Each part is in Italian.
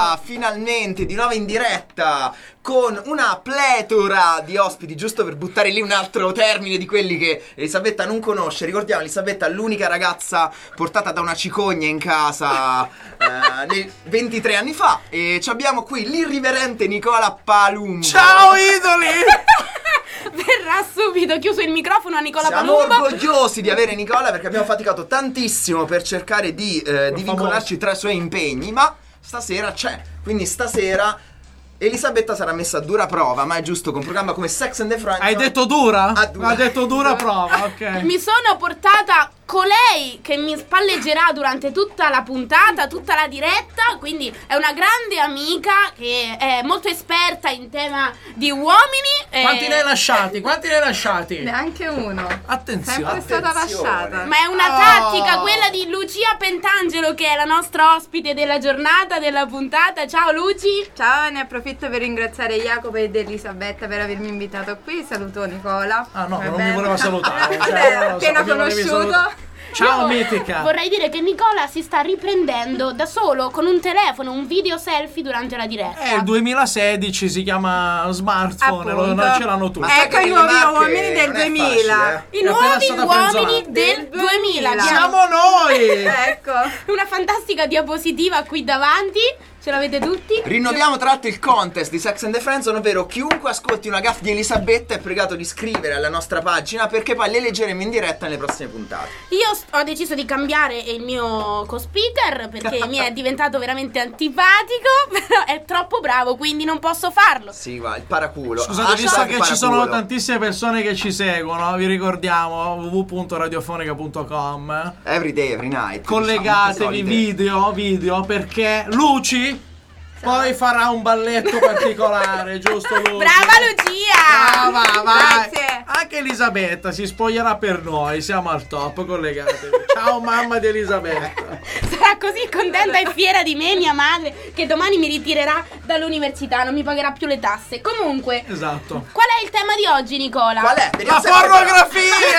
Eccola finalmente di nuovo in diretta con una pletora di ospiti, giusto per buttare lì un altro termine di quelli che Elisabetta non conosce. Ricordiamo, Elisabetta è l'unica ragazza portata da una cicogna in casa 23 anni fa. E ci abbiamo qui l'irriverente Nicola Palumbo. Ciao idoli! Verrà subito chiuso il microfono a Nicola Siamo Palumbo. orgogliosi di avere Nicola perché abbiamo faticato tantissimo per cercare di vincolarci tra i suoi impegni, ma stasera c'è. Quindi stasera Elisabetta sarà messa a dura prova, ma è giusto, con un programma come Sex and the Friends. Hai detto dura? Dura. Ha detto dura prova, ok. Mi sono portata colei che mi spalleggerà durante tutta la puntata, tutta la diretta, quindi è una grande amica che è molto esperta in tema di uomini. Quanti ne hai lasciati? Quanti ne hai lasciati? Neanche uno. Attenzione. Sempre stata lasciata. Ma è una tattica quella di Lucia Pentangelo, che è la nostra ospite della giornata, della puntata. Ciao Luci. Ciao, ne approfitto per ringraziare Jacopo ed Elisabetta per avermi invitato qui. Saluto Nicola. Ah no, Va non bene. mi voleva salutare. Vabbè, non lo so, appena mi volevi conosciuto. salutare. Ciao mitica. Vorrei dire che Nicola si sta riprendendo da solo con un telefono, un video selfie durante la diretta. Il 2016 si chiama smartphone, Appunto. ce l'hanno tutti. Ma Ecco i nuovi uomini del 2000. I È appena nuovi stata uomini pensata. del 2000. Abbiamo Siamo noi! Ecco. una fantastica diapositiva qui davanti. Ce l'avete tutti? Rinnoviamo tra l'altro il contest di Sex and the Friends, ovvero chiunque ascolti una gaffe di Elisabetta è pregato di scrivere alla nostra pagina, perché poi le leggeremo in diretta nelle prossime puntate. Io ho deciso di cambiare il mio co-speaker perché mi è diventato veramente antipatico, però è troppo bravo, quindi non posso farlo. Sì, va, il paraculo. Scusate, visto Hashtag che ci sono paraculo. tantissime persone che ci seguono, vi ricordiamo www.radiofonica.com. Every day, every night. Collegatevi, diciamo, video, perché Luci poi farà un balletto particolare, giusto Luci? Brava Lucia! Brava, vai! Grazie. Anche Elisabetta si spoglierà per noi, siamo al top, collegatevi. Ciao mamma di Elisabetta. Sarà così contenta e fiera di me, mia madre, che domani mi ritirerà dall'università, non mi pagherà più le tasse. Comunque, Esatto. qual è il tema di oggi, Nicola? Qual è? Vediamo La sempre però. pornografia!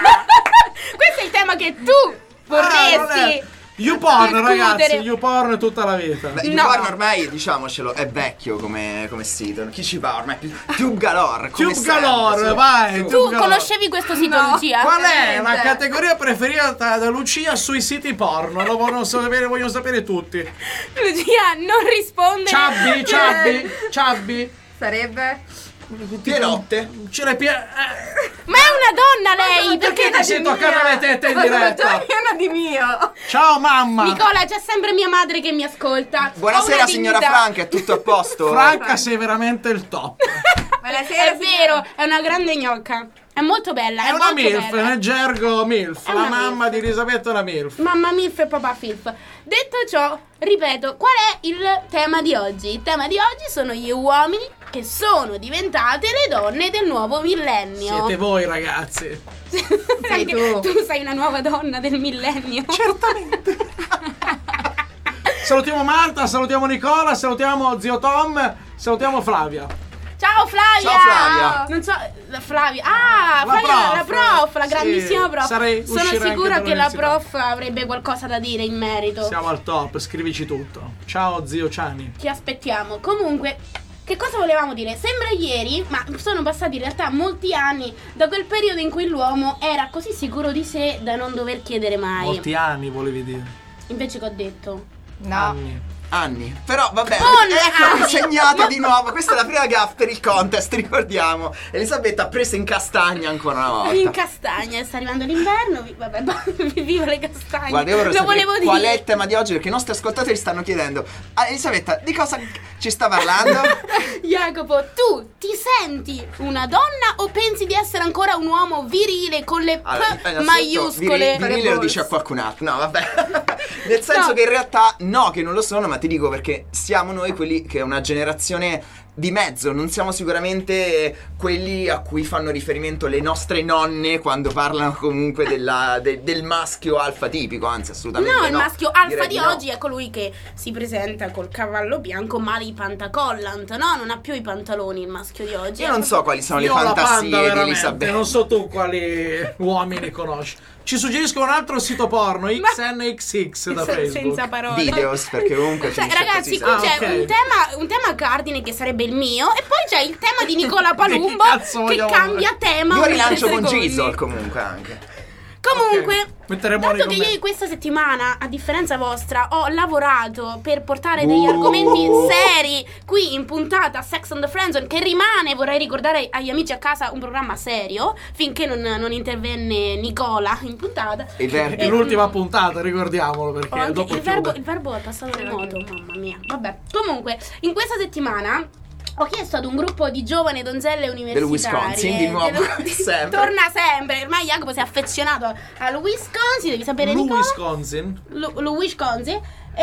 Questo è il tema che tu vorresti. YouPorn, discutere. ragazzi, YouPorn tutta la vita. Beh, il No. YouPorn ormai, diciamocelo, è vecchio come sito. Chi ci va ormai? Tube Galore. come Tube sempre, Galore, su. vai, Su. Tube Tu Galore. conoscevi questo sito, No. Lucia? Qual è la Niente. categoria preferita da Lucia sui siti porno? Lo vogliono sapere tutti. Lucia non risponde. Ciabbi. Sarebbe? Pienotte. Ce l'hai Ma è una donna lei! Perché ti sei di toccata mia. le tette in diretta? Una di mio. Ciao mamma. Nicola, c'è sempre mia madre che mi ascolta. Ho Buonasera una signora dignità. Franca, è tutto a posto? Franca sei veramente il top. Buonasera. È vero, è una grande gnocca. È molto bella. È una molto MILF, bella. nel gergo MILF. È La una mamma MILF. di Elisabetta è una MILF. Mamma Milf e papà Filf. Detto ciò, ripeto, qual è il tema di oggi? Il tema di oggi sono gli uomini che sono diventate le donne del nuovo millennio. Siete voi ragazzi. Sei tu. Tu sei una nuova donna del millennio. Certamente. Salutiamo Marta, salutiamo Nicola, salutiamo zio Tom, salutiamo Flavia. Ciao Flavia! Ciao, Flavia. Non so, la Flavia. Ah, La Flavia, prof. la prof, la Sì, grandissima prof. sarei Sono uscire sicura anche che la dall'università. prof avrebbe qualcosa da dire in merito. Siamo al top, scrivici tutto. Ciao zio Ciani. Ti aspettiamo. Comunque, che cosa volevamo dire? Sembra ieri, ma sono passati in realtà molti anni da quel periodo in cui l'uomo era così sicuro di sé da non dover chiedere mai. Molti anni volevi dire. Invece che ho detto. No. Anni. Però vabbè, Buon ecco anni. insegnata di nuovo. Questa è la prima gaffe per il contest, ricordiamo. Elisabetta ha preso in castagna ancora una volta. In castagna, sta arrivando l'inverno. Vabbè, viva le castagne. Guarda, io vorrei Lo sapere volevo qual dire. è il tema di oggi, perché i nostri ascoltatori stanno chiedendo: Elisabetta, di cosa ci sta parlando? Jacopo, tu ti senti una donna o pensi di essere ancora un uomo virile con le Innanzitutto, maiuscole? virile lo dice a qualcun altro. No, vabbè. Nel senso No. che in realtà no, che non lo sono, ma ti dico perché siamo noi quelli che è una generazione di mezzo, non siamo sicuramente quelli a cui fanno riferimento le nostre nonne quando parlano comunque del maschio alfa tipico, anzi assolutamente no. No, il maschio alfa Direi di no. oggi è colui che si presenta col cavallo bianco ma i pantacollant, no? Non ha più i pantaloni il maschio di oggi. Io non so quali sono le Io ho la fantasie panda, di veramente, Elisabetta. non so tu quali uomini conosci. Ci suggerisco un altro sito porno, XNXX da Facebook. Senza parole. Videos, perché comunque Cioè, finisce ragazzi, così, qui c'è ok. un tema cardine che sarebbe il mio, e poi c'è il tema di Nicola Palumbo Che cazzo che vogliamo cambia tema. Io ogni rilancio 3 con secondi. Gisol comunque anche. Comunque, Ok, metteremo dato nei che commenti. io questa settimana, a differenza vostra, ho lavorato per portare degli argomenti seri qui in puntata Sex on the Friendzone, che rimane, vorrei ricordare agli amici a casa, un programma serio, finché non intervenne Nicola in puntata. E È l'ultima puntata, ricordiamolo, Ho perché anche dopo il verbo è passato remoto, mamma mia. Vabbè, comunque, in questa settimana ho chiesto ad un gruppo di giovani donzelle universitarie Wisconsin, di nuovo, sempre. Torna sempre, ormai Jacopo si è affezionato al Wisconsin, devi sapere Nicola. Wisconsin. Lo Wisconsin.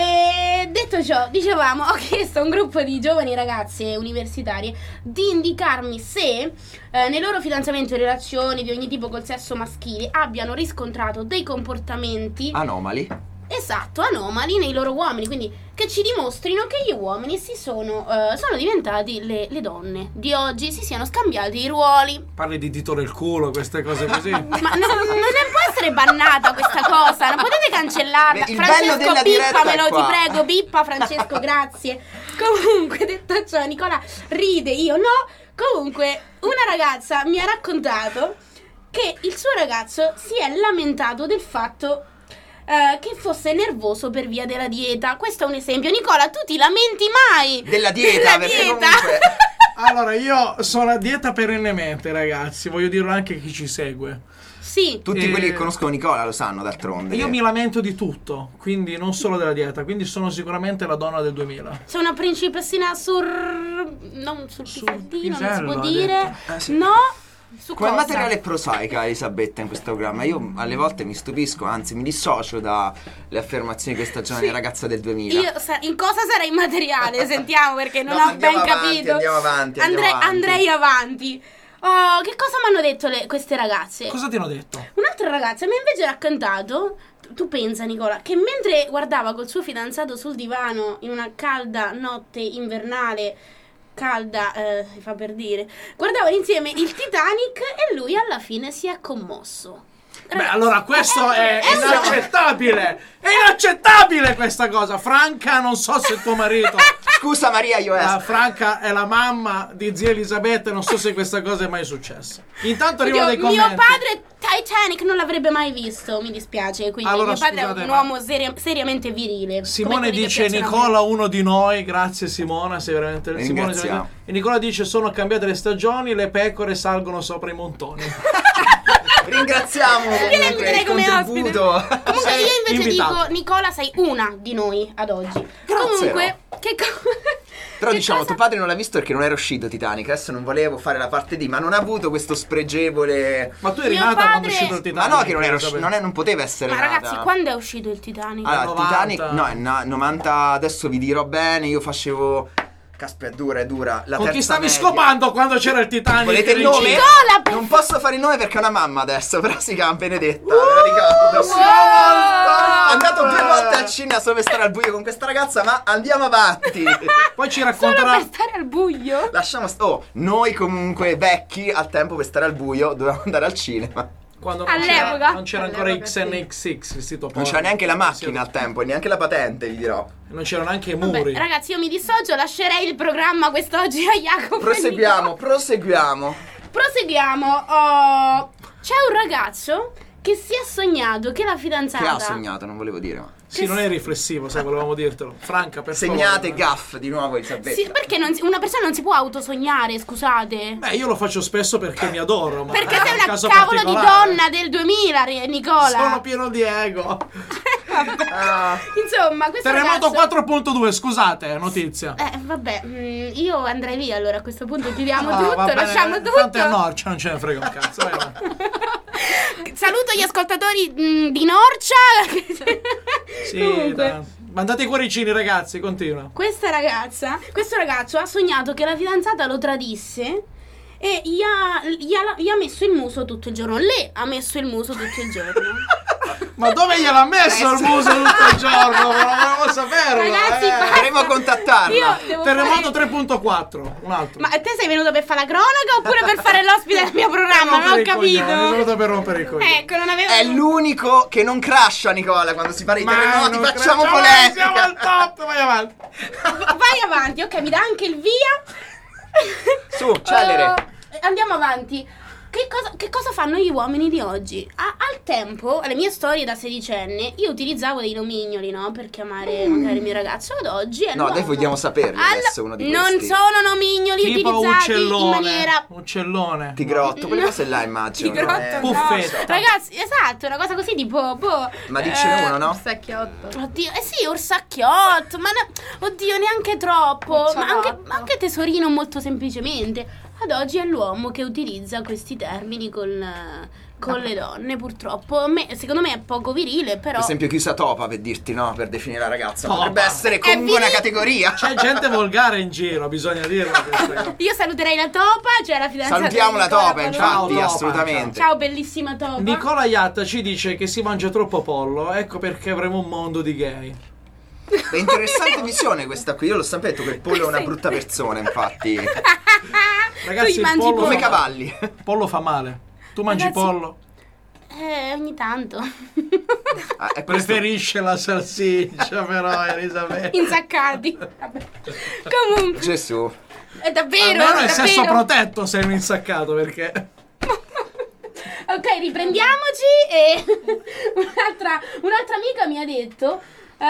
E detto ciò, dicevamo, ho chiesto a un gruppo di giovani ragazze universitarie di indicarmi se nei loro fidanzamenti o relazioni di ogni tipo col sesso maschile abbiano riscontrato dei comportamenti Anomali. esatto, anomali nei loro uomini, quindi che ci dimostrino che gli uomini sono diventati le donne di oggi, si siano scambiati i ruoli. Parli di dito nel culo, queste cose così. Ma non può essere bannata questa cosa, non potete cancellarla. Il bello Francesco, della diretta bippamelo, è qua. ti prego, bippa Francesco, grazie. Comunque, detto ciò, Nicola ride, io no. Comunque, una ragazza mi ha raccontato che il suo ragazzo si è lamentato del fatto che fosse nervoso per via della dieta. Questo è un esempio. Nicola, tu ti lamenti mai Della dieta, della perché dieta? comunque Allora, io sono a dieta perennemente, ragazzi. Voglio dirlo anche a chi ci segue. Sì. tutti quelli che conoscono Nicola lo sanno d'altronde. Io mi lamento di tutto, quindi non solo della dieta. Quindi sono sicuramente la donna del 2000. C'è una principessina non sul pisello, non si può pisello, ha dire. detto. Sì. No. Su Come cosa? materiale prosaica Elisabetta in questo programma. Io alle volte mi stupisco, anzi mi dissocio dalle affermazioni di questa giovane ragazza del 2000. Io in cosa sarà immateriale? Sentiamo, perché non No, ho andiamo ben avanti, capito. andiamo avanti. Andrei avanti. Oh, che cosa mi hanno detto queste ragazze? Cosa ti hanno detto? Un'altra ragazza mi ha invece raccontato, tu pensa Nicola, che mentre guardava col suo fidanzato sul divano in una calda notte invernale, calda, si fa per dire, guardavano insieme il Titanic e lui alla fine si è commosso. Beh, allora questo è no. inaccettabile! È inaccettabile questa cosa! Franca, non so se tuo marito... Scusa Maria, io Franca è la mamma di zia Elisabetta, non so se questa cosa è mai successa. Intanto arrivano dei Mio commenti. padre Titanic non l'avrebbe mai visto, mi dispiace, quindi Allora, mio padre scusate, è un ma- uomo seriamente virile. Simone come quelli che dice piacciono a me. Nicola uno di noi, grazie Simona, sei veramente Simone. Ringraziamo. E Nicola dice sono cambiate le stagioni, le pecore salgono sopra i montoni. Ringraziamo Io la comunque inviterei il come contributo. Comunque Sei io invece invitato. dico Nicola sei una di noi ad oggi. Grazie, Comunque che Però che diciamo, cosa- tuo padre non l'ha visto perché non era uscito Titanic. Adesso non volevo fare la parte di, ma non ha avuto questo spregevole. Ma tu eri Mio nata padre- quando è uscito il Ma Titanic? no, che non era Elisabetta. non poteva essere Ma ragazzi, nata. quando è uscito il Titanic? Allora, 90. Titanic, no, è 90, adesso vi dirò bene, io facevo. Caspita, è dura. La Con chi terza stavi media. scopando quando c'era il Titanic? Volete il Eri nome? in- Nicola, per Non posso fare il nome perché è una mamma adesso, però si chiama Benedetta, me lo ricordo. È andato 2 volte al cinema solo per stare al buio con questa ragazza, ma andiamo avanti. Poi ci Solo racconterà... per stare al buio? Lasciamo noi comunque vecchi al tempo per stare al buio dovevamo andare al cinema. Quando All'epoca? non c'era ancora All'epoca, sì. XNXX, il sito Non porno. c'era neanche la macchina al tempo, neanche la patente, vi dirò. Non c'erano neanche i Vabbè, muri. ragazzi, io mi dissocio, lascerei il programma quest'oggi a Jacopo. Proseguiamo. Proseguiamo. Oh, c'è un ragazzo che si è sognato che la fidanzata Che ha sognato, non volevo dire, ma. Sì, non è riflessivo, sai, volevamo dirtelo. Franca, per Segnate favore. gaff di nuovo Elisabetta. Sì, perché una persona non si può autosognare, scusate. Beh, io lo faccio spesso perché mi adoro, ma Perché è sei un una caso cavolo di particolare. donna del 2000, Nicola. Sono pieno di ego. Ah, Insomma, questo Terremoto ragazzo... 4.2, scusate, notizia. Vabbè, io andrei via allora a questo punto, chiudiamo Ah, tutto, va bene, lasciamo tutto. Tanto è Norcia, non ce ne frega un cazzo. Vai avanti. Saluto gli ascoltatori di Norcia. Sì, Comunque, Mandate i cuoricini, ragazzi, continua. questo ragazzo ha sognato che la fidanzata lo tradisse e gli ha messo il muso tutto il giorno. Lei ha messo il muso tutto il giorno. Ma dove gliel'ha messo il muso tutto il giorno? Volevo saperlo. Ragazzi, basta. Dovremmo contattarla. Io devo Terremoto fare... 3.4, un altro. Ma te sei venuto per fare la cronaca oppure per fare l'ospite del mio programma? Non ho capito. Sono venuto per rompere i coglioni. Ecco, non avevo... È l'unico che non crasha, Nicola, quando si parla di terremoti. non Facciamo credo. polemica. Siamo al top, vai avanti. Vai avanti, ok, mi dà anche il via. Su, celere. Andiamo avanti. Che cosa fanno gli uomini di oggi? Al tempo, alle mie storie da sedicenne, io utilizzavo dei nomignoli, no? Per chiamare magari il mio ragazzo. Ad oggi è No, l'uomo. dai, vogliamo saperlo adesso uno di Non questi. sono nomignoli Tipo utilizzati in uccellone. maniera... Uccellone. Tigrotto, quelle cose là immagino. Tigrotto, no? no. Puffetta. Ragazzi, esatto, una cosa così tipo... Ma dicene uno, no? Sacchiotto. Oddio, sì, orsacchiotto, ma oddio, neanche troppo, ma anche tesorino molto semplicemente. Ad oggi è l'uomo che utilizza questi termini con le donne, purtroppo. Secondo me è poco virile, però... Per esempio chi usa topa per dirti, no? Per definire la ragazza. Topa. Potrebbe essere comunque una categoria. C'è gente volgare in giro, bisogna dirlo. Io saluterei la topa, cioè la fidanzata. Salutiamo di la Nicola topa, Palone. infatti, Ciao, topa, assolutamente. Ciao, bellissima topa. Nicola Iatta ci dice che si mangia troppo pollo, ecco perché avremo un mondo di gay. È interessante visione questa qui. Io l'ho sempre detto che il pollo è una brutta persona, infatti. Ragazzi, Tu il mangi pollo Come i pollo. cavalli. pollo fa male. Tu mangi Ragazzi- pollo? Ogni tanto. Ah, è questo- Preferisce la salsiccia, però, Elisabetta. Insaccati. Vabbè. Comunque, Gesù. è davvero, Almeno è davvero. sesso protetto se è un insaccato, perché... Ok, riprendiamoci. E un'altra amica mi ha detto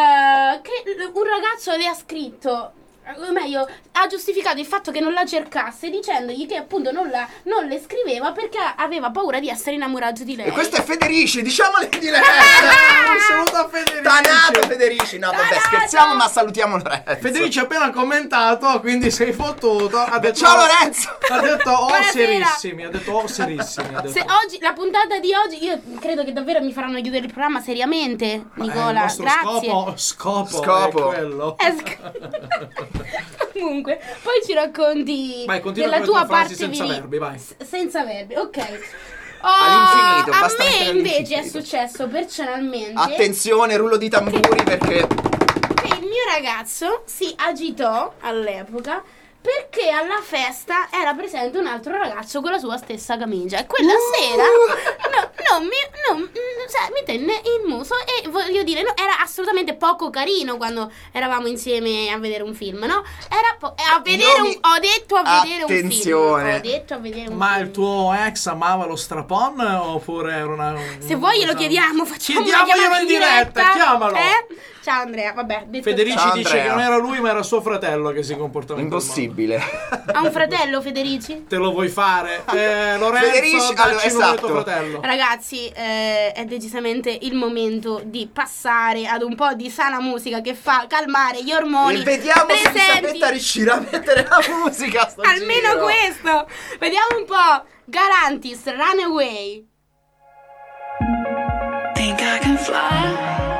che un ragazzo le ha scritto, o meglio, ha giustificato il fatto che non la cercasse dicendogli che appunto non le scriveva perché aveva paura di essere innamorato di lei. E questo è Federici, diciamole di lei. Un saluto a Federici. Tanato Federici. No, vabbè, Tanato! scherziamo, ma salutiamo Lorenzo. Federici ha appena commentato, quindi sei fottuto. Ha detto, Ciao Lorenzo. Ha detto oh Buonasera. serissimi. Ha detto oh serissimi. Ha detto. Se oggi, la puntata di oggi, io credo che davvero mi faranno chiudere il programma seriamente, Nicola. Il nostro Grazie. scopo è quello. Comunque, poi ci racconti Vai, continua della con le tua tue frasi parte senza di... verbi, vai. Senza verbi, ok. All'infinito, a basta me mettere invece è all'infinito. successo personalmente Attenzione, rullo di tamburi perché che il mio ragazzo si agitò all'epoca perché alla festa era presente un altro ragazzo con la sua stessa camicia e quella sera mi tenne il muso e voglio dire era assolutamente poco carino quando eravamo insieme a vedere un film, no? Era a vedere ho detto a vedere Attenzione. un film. Ho detto a vedere un Ma film. il tuo ex amava lo strapon oppure era una... Se vuoi glielo chiediamo, facciamo una Chiediamoglielo chiamata in diretta, chiamalo. Ciao Andrea, vabbè, detto Federici Ciao, dice Andrea. che non era lui ma era suo fratello che si comportava in quel modo. impossibile. ha un fratello Federici? Te lo vuoi fare? Lorenzo, Federici, dacci allora, il nome del tuo esatto. fratello. Ragazzi, è decisamente il momento di passare ad un po' di sana musica che fa calmare gli ormoni E vediamo se presenti. Elisabetta riuscirà a mettere la musica a sto Almeno giro. questo. Vediamo un po'. Garantis, Runaway. Think I can fly.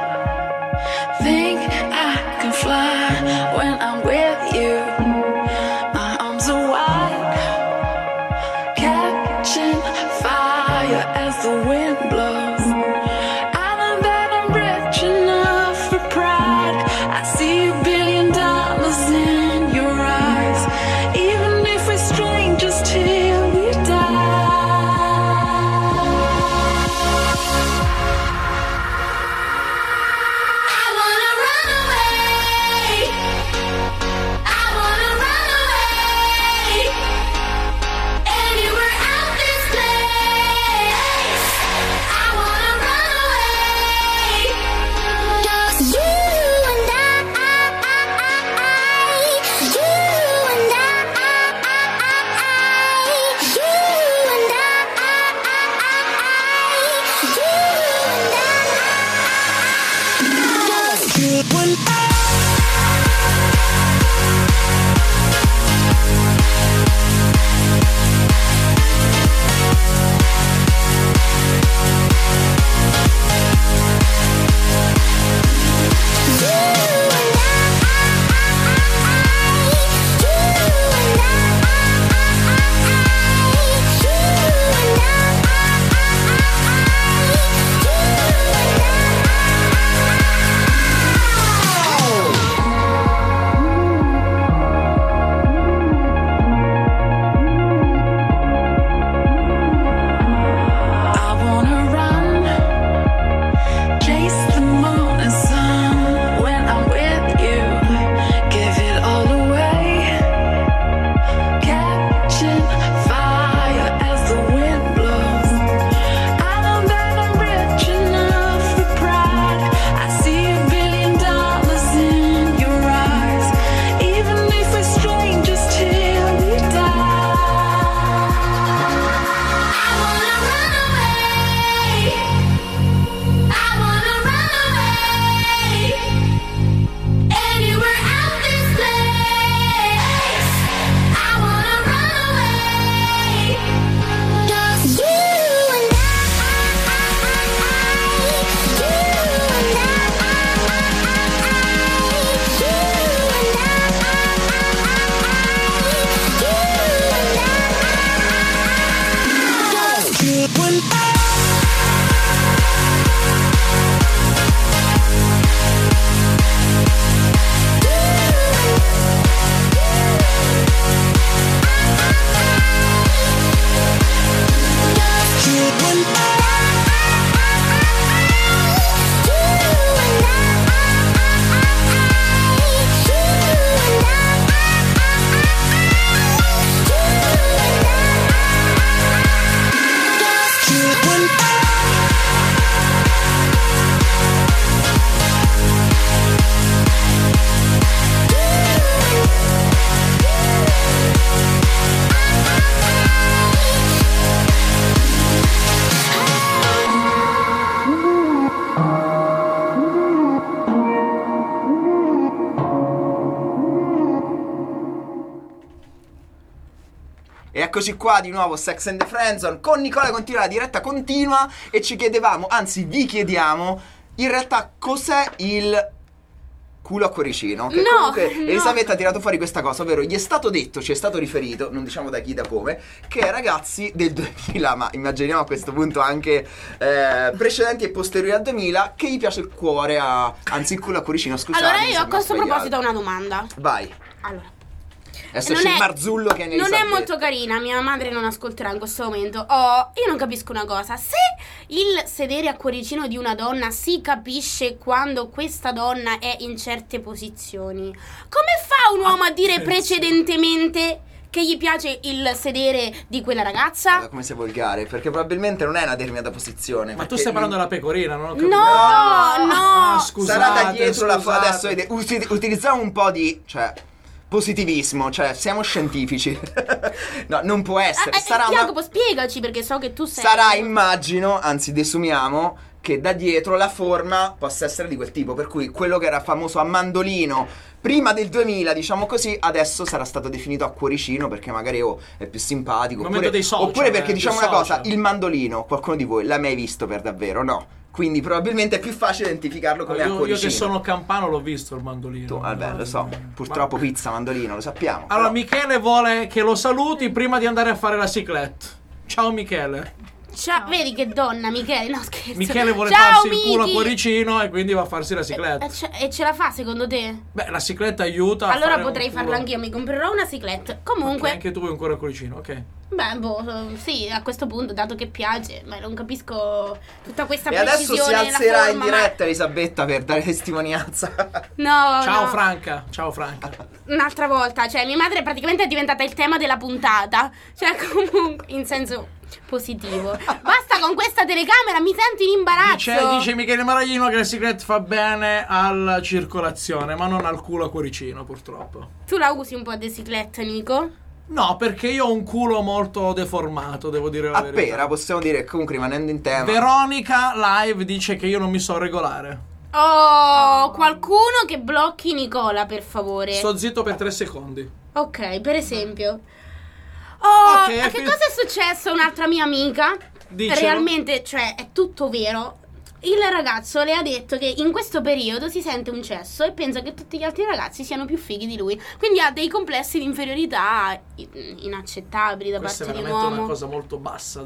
Think I can fly when I'm with you. My arms are wide, catching fire as the wind blows. I know that I'm rich enough for pride. I see $1 billion in your eyes, even if we're strangers till we die. Eccoci qua di nuovo, Sex and the Friendzone. Con Nicola continua, la diretta continua e ci chiedevamo, anzi vi chiediamo, in realtà cos'è il culo a cuoricino? Che comunque Elisabetta ha tirato fuori questa cosa, ovvero gli è stato detto, ci è stato riferito, non diciamo da chi, da come, che ragazzi del 2000, ma immaginiamo a questo punto anche precedenti e posteriori al 2000, che gli piace il cuore anzi il culo a cuoricino, scusate. Allora io a questo proposito ho una domanda. Vai. Allora, Adesso c'è il Marzullo che è non è molto carina, mia madre non ascolterà in questo momento. Io non capisco una cosa. Se il sedere a cuoricino di una donna si capisce quando questa donna è in certe posizioni, come fa un uomo a dire precedentemente che gli piace il sedere di quella ragazza? Come sei volgare? Perché probabilmente non è una determinata posizione. Ma tu stai parlando della pecorina, non ho capito. No. Scusate, sarà da dietro la foto. scusate. Adesso utilizziamo un po' di positivismo, cioè siamo scientifici. No, non può essere. Jacopo, spiegaci, perché so che tu sei. Sarà, immagino, anzi desumiamo, che da dietro la forma possa essere di quel tipo, per cui quello che era famoso a mandolino prima del 2000, diciamo così, adesso sarà stato definito a cuoricino perché magari è più simpatico, oppure perché diciamo una cosa, il mandolino, qualcuno di voi l'ha mai visto per davvero? No. Quindi probabilmente è più facile identificarlo come a cuoricino. Io che sono campano l'ho visto il mandolino. Tu, vabbè, lo so, purtroppo pizza, mandolino, lo sappiamo. Allora però Michele vuole che lo saluti prima di andare a fare la cyclette. Ciao Michele. Ciao, vedi che donna, Michele, no scherzo. Michele vuole Ciao, farsi il culo a Miki. cuoricino e quindi va a farsi la cyclette. E ce la fa secondo te? Beh, la cyclette aiuta a Allora fare potrei un culo. farla anch'io, mi comprerò una cyclette. Comunque, Anche tu vuoi un cuore a cuoricino, ok. beh, sì, a questo punto, dato che piace, ma non capisco tutta questa E adesso precisione si nella alzerà forma, in diretta Elisabetta per dare testimonianza. No, Ciao no. Franca, ciao Franca. Un'altra volta, cioè mia madre praticamente è diventata il tema della puntata. Cioè comunque, in senso positivo. Basta con questa telecamera, mi sento in imbarazzo. Dice Michele Maraglino che la cyclette fa bene alla circolazione, ma non al culo a cuoricino, purtroppo. Tu la usi un po' di cicletta, Nico? No, perché io ho un culo molto deformato, devo dire la verità. Appena, possiamo dire, comunque rimanendo in tema. Veronica live dice che io non mi so regolare. Oh, qualcuno che blocchi Nicola, per favore. Sto zitto per 3 secondi. Ok, per esempio. Oh, Ok, a che cosa è successo a un'altra mia amica? Dicelo. Realmente, cioè, è tutto vero. Il ragazzo le ha detto che in questo periodo si sente un cesso e pensa che tutti gli altri ragazzi siano più fighi di lui. Quindi ha dei complessi di inferiorità inaccettabili da Questa è parte di un veramente uomo. una cosa molto bassa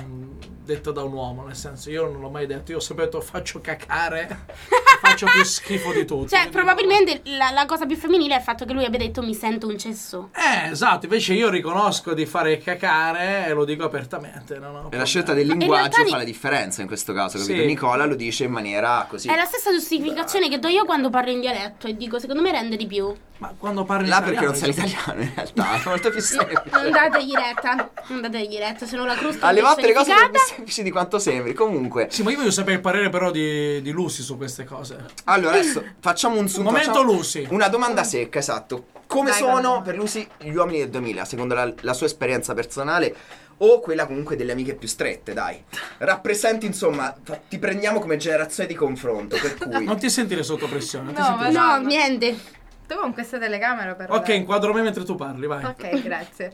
detta da un uomo, nel senso, io non l'ho mai detto, io ho sempre detto faccio cacare, faccio più schifo di tutti. Cioè, probabilmente la cosa più femminile è il fatto che lui abbia detto mi sento un cesso. Esatto, invece io riconosco di fare cacare e lo dico apertamente. E la scelta del in linguaggio realtà fa la differenza in questo caso, capito? Sì. Nicola lo dice in maniera così. È la stessa giustificazione che do io quando parlo in dialetto e dico secondo me rende di più. Ma quando parli Là italiano, perché non sai insomma, l'italiano in realtà, è molto più semplice. Non dategli retta, non dategli retta, se no la crusta Alle è volte le cose sono più personificata. semplici di quanto sembri. Comunque, Sì, ma io voglio sapere il parere però di Lucy su queste cose. allora adesso facciamo un sunto. Momento facciamo Lucy. Una domanda secca, esatto. Come Vai, sono vai. per Lucy gli uomini del 2000, secondo la sua esperienza personale o quella comunque delle amiche più strette, dai. Rappresenti, insomma, ti prendiamo come generazione di confronto, per cui Non ti sentire sotto pressione. non ti No, sentire- ma No, niente. Tu con questa telecamera però. Ok, dai. inquadro me mentre tu parli, vai. Ok, grazie.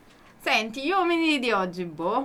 Senti, gli uomini di oggi,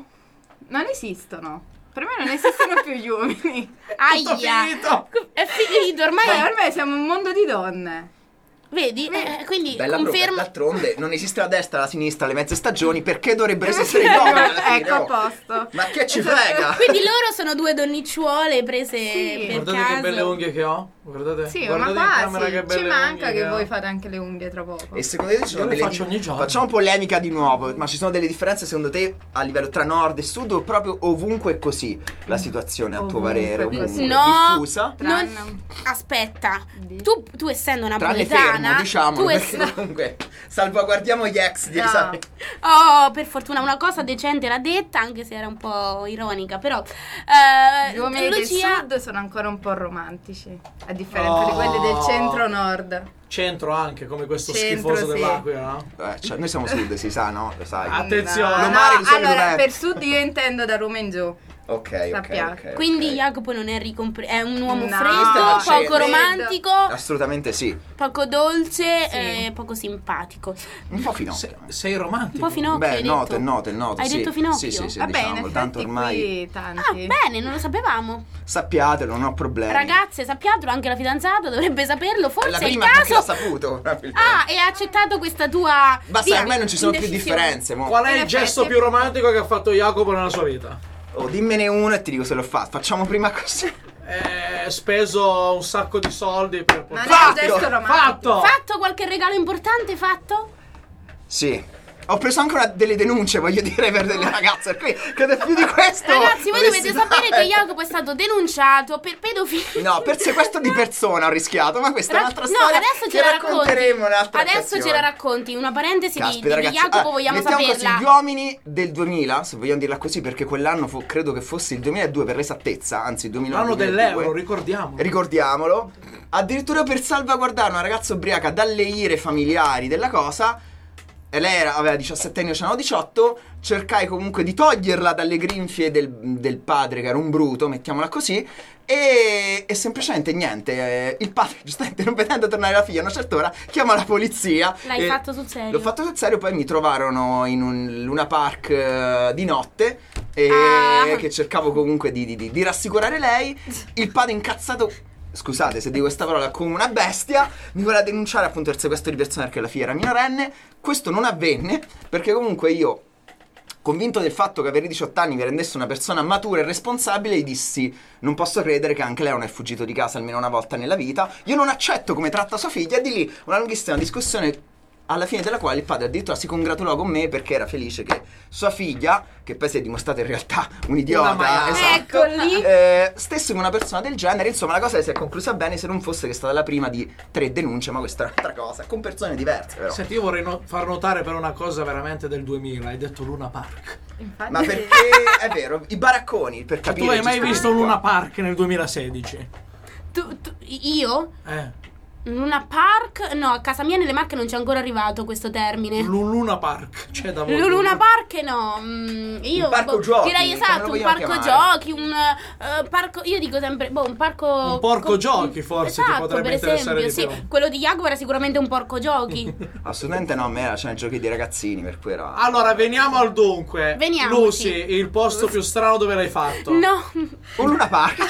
non esistono. Per me non esistono più gli uomini. Tutto Aia. finito. È finito, ormai. Ormai siamo un mondo di donne. Vedi? Quindi bella prova. conferma. D'altronde non esiste la destra, la sinistra, le mezze stagioni, perché dovrebbero esistere gli uomini alla fine, Ecco, a oh? posto. Ma che ci frega? Quindi loro sono due donnicciuole prese Sì. per Guardate che belle caso. unghie che ho. Guardate. Sì, Guardate ma in quasi. camera che belle Ci manca unghie che ho. voi fate anche le unghie tra poco. E secondo te ci sono Io le delle faccio ogni giorno. Facciamo polemica di nuovo, ma ci sono delle differenze secondo te a livello tra nord e sud o proprio ovunque è così la situazione a tuo Ovunque parere? è Ovunque? così. No. Diffusa? Non- Aspetta, Di- tu essendo Tranne napoletana, fermo, diciamo, tu perché comunque salvaguardiamo gli ex di No. sai. Oh, per fortuna una cosa decente l'ha detta, anche se era un po' ironica, però Gli uomini del Lucia, sud sono ancora un po' romantici, a differenza di quelli del centro-nord. Centro anche, come questo Centro, schifoso sì. dell'Aquila, no? Cioè, noi siamo sud, si sa, no? Lo sai. Attenzione. No, Lo mare di solito allora, è- per sud io intendo da Roma in giù. Ok. Sappiate. Quindi ok. Jacopo non è è un uomo No, freddo, stai poco facendo? romantico, Assolutamente sì. poco dolce Sì. e poco simpatico. Un po' finocchio. Sei Un romantico. po' finocchio. Beh, hai è detto. noto. Hai sì. detto finocchio? Sì, Va bene, diciamo, tanto ormai qui tanti. Ah, bene, non lo sapevamo. sappiatelo, non ho problemi. Ragazze, sappiatelo, anche la fidanzata dovrebbe saperlo. È Forse la è il prima che l'ha caso. saputo. Ah, e ha accettato questa tua. Basta, via, ormai non ci sono più indecisione. differenze. Qual è In il effetti- gesto più romantico che ha fatto Jacopo nella sua vita? Oh, dimmene uno e ti dico se l'ho fatto. Facciamo prima così. Speso un sacco di soldi per Non è poter... un gesto romantico. Fatto! Fatto qualche regalo importante? Fatto? Sì. Ho preso anche delle denunce, voglio dire, per delle ragazze. Per cui credo più di questo. Ragazzi, voi dovessi dovete sapere fare. che Jacopo è stato denunciato per pedofilia. No, per sequestro di persona ho rischiato, ma questa è un'altra No, storia adesso ce che la racconteremo racconti. un'altra Adesso occasione. ce la racconti. Una parentesi Caspita, di ragazzi, Jacopo, vogliamo mettiamo saperla. così, gli uomini del 2000, se vogliamo dirla così, perché quell'anno credo che fosse il 2002 per l'esattezza, anzi il 2009. L'anno 2002. dell'euro, ricordiamo. Ricordiamolo. Addirittura per salvaguardare una ragazza ubriaca dalle ire familiari della cosa, e lei aveva 17 anni, io ce n'avevo 18, cercai comunque di toglierla dalle grinfie del padre, che era un bruto, mettiamola così, e semplicemente niente, il padre, giustamente non vedendo tornare la figlia a una certa ora, chiama la polizia. L'hai e fatto sul serio? L'ho fatto sul serio, poi mi trovarono in un Luna Park di notte, e che cercavo comunque di rassicurare lei. Il padre incazzato, scusate se dico questa parola, come una bestia, mi voleva denunciare appunto il sequestro di persona perché la figlia era minorenne. Questo non avvenne perché comunque io, convinto del fatto che avere 18 anni mi rendesse una persona matura e responsabile, gli dissi: non posso credere che anche lei non è fuggito di casa almeno una volta nella vita, io non accetto come tratta sua figlia. E di lì una lunghissima discussione, alla fine della quale il padre addirittura si congratulò con me perché era felice che sua figlia, che poi si è dimostrata in realtà un idiota, Una maiala. esatto, Ecco lì. stesse con una persona del genere. Insomma, la cosa si è conclusa bene, se non fosse che è stata la prima di 3 denunce, ma questa è un'altra cosa, con persone diverse però. Senti, io vorrei far notare per una cosa veramente del 2000. Hai detto Luna Park. Infatti, Ma perché è vero, i baracconi, per Cioè, capire. tu hai mai giusto visto qua. Luna Park nel 2016? Io? Luna Park? No, a casa mia nelle Marche non c'è ancora arrivato questo termine. Luna Park. C'è da voi. Luna Park no. Io Un parco giochi, direi come esatto, lo un vogliamo parco chiamare? giochi, un parco, io dico sempre, un parco Un porco giochi, forse, ti esatto, potrebbe per interessare esempio, di sì, più. quello di Jacopo era sicuramente un porco giochi. Assolutamente no, a me c'erano i giochi dei ragazzini, per cui era. Allora, veniamo al dunque. Veniamoci. Lucy, il posto più strano dove l'hai fatto? No. Un Luna Park.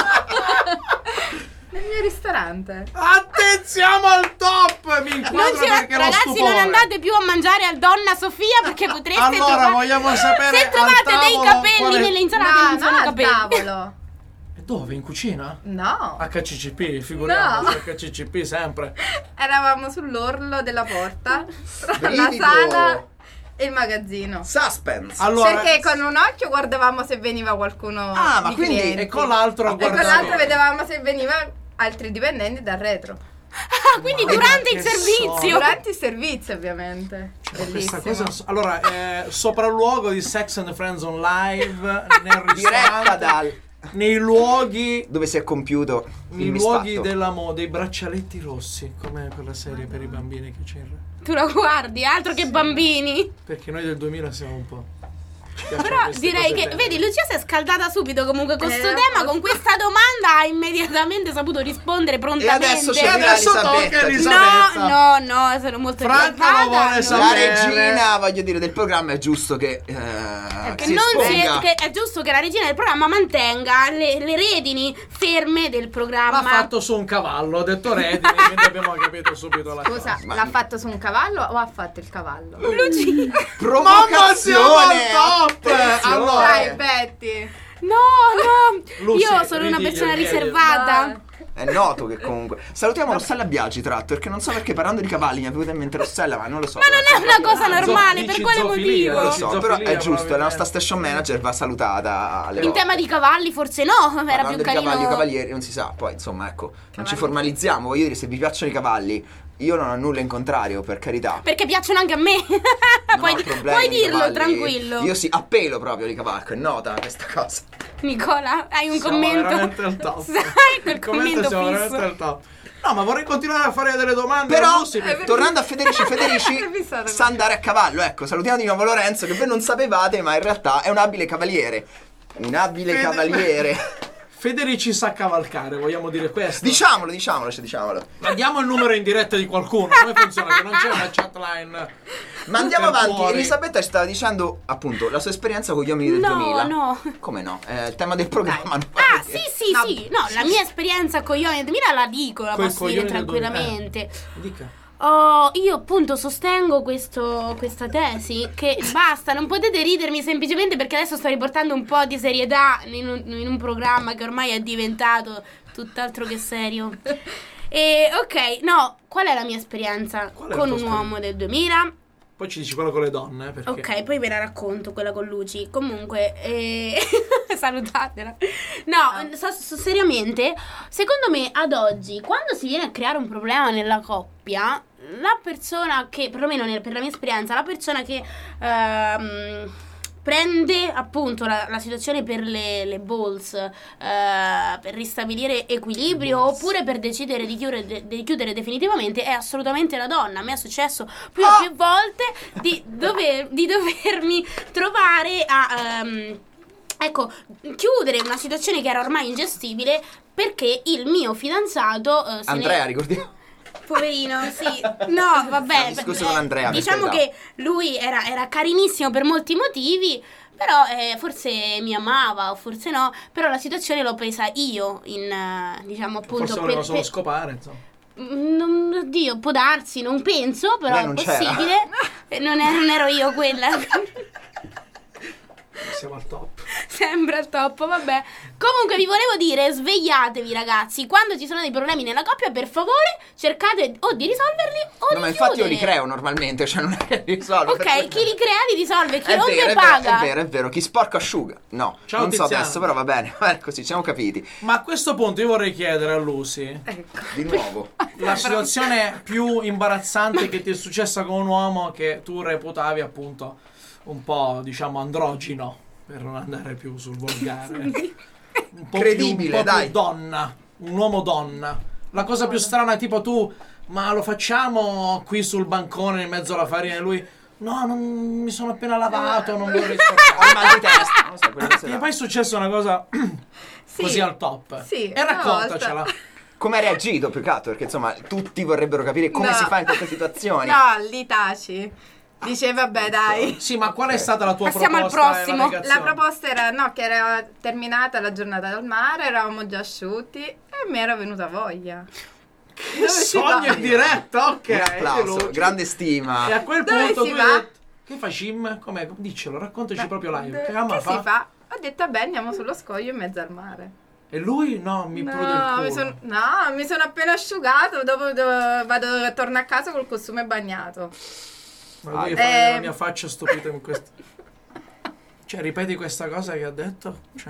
nel mio ristorante. Attenzione al top! Mi Non inquadro ci- perché lo ragazzi, stupore. non andate più a mangiare al Donna Sofia perché potreste Allora, trovare- vogliamo sapere se al trovate dei tavolo capelli quale- nelle insalate No, non non sono al capelli. tavolo. E dove? In cucina? No. HCCP, figuriamoci, No. HCCP sempre. Eravamo sull'orlo della porta tra la Brivido. sala e il magazzino. Suspense. Allora, Perché con un occhio guardavamo se veniva qualcuno Ah, ma di quindi- clienti. e con l'altro E con guardavo. l'altro vedevamo se veniva altri dipendenti dal retro. Ah, quindi Ma durante il che servizio. Durante il servizio, ovviamente. Questa Bellissimo. cosa, allora, sopralluogo di Sex and Friends on Live nel Diretta ristorante, nei luoghi dove si è compiuto nei il luoghi misfatto. della moda, dei braccialetti rossi, come quella serie per i bambini che c'era. Tu la guardi, altro che bambini. Perché noi del 2000 siamo un po'. ci piacciono Però queste direi cose che, tenere. vedi, Lucia si è scaldata subito comunque con questo Eh, tema, con questa domanda ha immediatamente saputo rispondere E prontamente. adesso E c'è adesso tocca Elisabetta. Elisabetta. No, sono molto Franca lo vuole no. La sapere. regina, voglio dire, del programma è giusto che Che si non si esponga. che è giusto che la regina del programma mantenga le redini ferme del L'ha programma. fatto su un cavallo, ha detto redini, quindi abbiamo capito subito la Scusa, Ma- l'ha fatto su un cavallo o ha fatto il cavallo? Lucia. Mamma, siamo Provocazione! al top! Attenzione! Allora, Dai, Betty. No. Lucy, Io sono una ridiglielo, persona ridiglielo. riservata. È noto che comunque. Salutiamo Rossella Biagi, tra l'altro, perché non so perché parlando di cavalli mi è venuta in mente Rossella, ma non lo so. Ma non è una cosa normale, per dici quale zoofilia, motivo? lo dici so, zoofilia, però è giusto, la nostra probabilmente. station manager va salutata alle In volte. tema di cavalli forse no, era Parlando più di cavalli o carino. cavalieri non si sa, poi insomma ecco, non ci formalizziamo, voglio dire, se vi piacciono i cavalli, io non ho nulla in contrario, per carità. Perché piacciono anche a me. Non puoi, ho problemi puoi con i dirlo cavalli. tranquillo. Io sì, appelo proprio di cavallo, è nota questa cosa. Nicola, hai un Siamo commento? veramente al top. Sai quel Il commento commento siamo veramente fisso. al top. No, ma vorrei continuare a fare delle domande a Però, Lucy, perché- tornando a Federici Episodio. sa andare a cavallo, ecco, salutiamo di nuovo Lorenzo, che voi non sapevate, ma in realtà è un abile cavaliere. Un abile cavaliere. Federici sa cavalcare, vogliamo dire questo? Diciamolo. Mandiamo il numero in diretta di qualcuno. Come funziona? Che non c'è una chatline. Ma andiamo per avanti. fuori. Elisabetta ci stava dicendo appunto la sua esperienza con gli uomini del 2000. No. Come no? È il tema del programma. non Ah, perché- sì. No, la mia esperienza con gli uomini del 2000 la dico, la Coi posso dire coglioni del 2000. tranquillamente. Dica. Io appunto sostengo questa tesi che basta, non potete ridermi semplicemente perché adesso sto riportando un po' di serietà in un programma che ormai è diventato tutt'altro che serio. E ok, no, qual è la mia esperienza Qual è con la un tua uomo del 2000? Poi ci dici quello con le donne, perché... Ok, poi ve la racconto quella con Luci. Comunque, salutatela. No, seriamente, secondo me ad oggi, quando si viene a creare un problema nella coppia, la persona che, perlomeno per la mia esperienza, la persona che prende appunto la situazione per le balls, per ristabilire equilibrio oppure per decidere di chiudere definitivamente è assolutamente la donna. A me è successo più volte di dovermi trovare a ecco, chiudere una situazione che era ormai ingestibile perché il mio fidanzato Andrea, ricordiamo. Poverino, sì. No, vabbè. Discusso con Andrea, diciamo per che lui era carinissimo per molti motivi, però forse mi amava o forse no, però la situazione l'ho presa io in, diciamo appunto... Forse voleva solo scopare, insomma. Oddio, può darsi, non penso, però Lei è non possibile. Non ero io quella. Siamo al top. Sembra il top, vabbè. Comunque vi volevo dire, svegliatevi ragazzi. Quando ci sono dei problemi nella coppia, per favore, cercate o di risolverli o No, di ma infatti io chiudere. li creo normalmente, cioè non è che li risolvo. Ok, chi li crea li risolve, chi È rompe vero, paga. è vero, chi sporca asciuga. No, Ciao, non so Tiziano. adesso, però va bene, così ci siamo capiti. Ma a questo punto io vorrei chiedere a Lucy Di nuovo. la situazione più imbarazzante che ti è successa con un uomo che tu reputavi appunto un po', diciamo, androgino, per non andare più sul volgare. Un po' Credibile, più, dai. più donna, un uomo donna. La cosa più strana, tipo tu, ma lo facciamo qui sul bancone in mezzo alla farina e lui, no, non mi sono appena lavato, non vorrei Ho sporcare. il mal di testa. Non so, quello che E sarà. poi è successa una cosa Sì. così al top. Sì, E una raccontacela. Come hai reagito più che altro? Perché insomma tutti vorrebbero capire come No. si fa in queste situazioni. No, lì taci. Dice vabbè dai. Sì, ma qual è stata la tua Passiamo al proposta? e prossimo. La negazione? proposta era no, che era terminata la giornata al mare, eravamo già asciutti e mi era venuta voglia. Dove si Sogno va? in diretta, ok. Un applauso, Luci. grande E stima. a quel Dove punto si tu va? hai detto, che fai Cim? Com'è? Diccelo, raccontaci proprio live. Che ama Che fa? si fa? Ho detto vabbè andiamo sullo scoglio in mezzo al mare. E lui? No, mi prude il culo. mi sono appena asciugato, torno a casa col costume bagnato. Ma voglio fare la mia faccia stupita in questo. Cioè, ripeti questa cosa che ha detto? Cioè?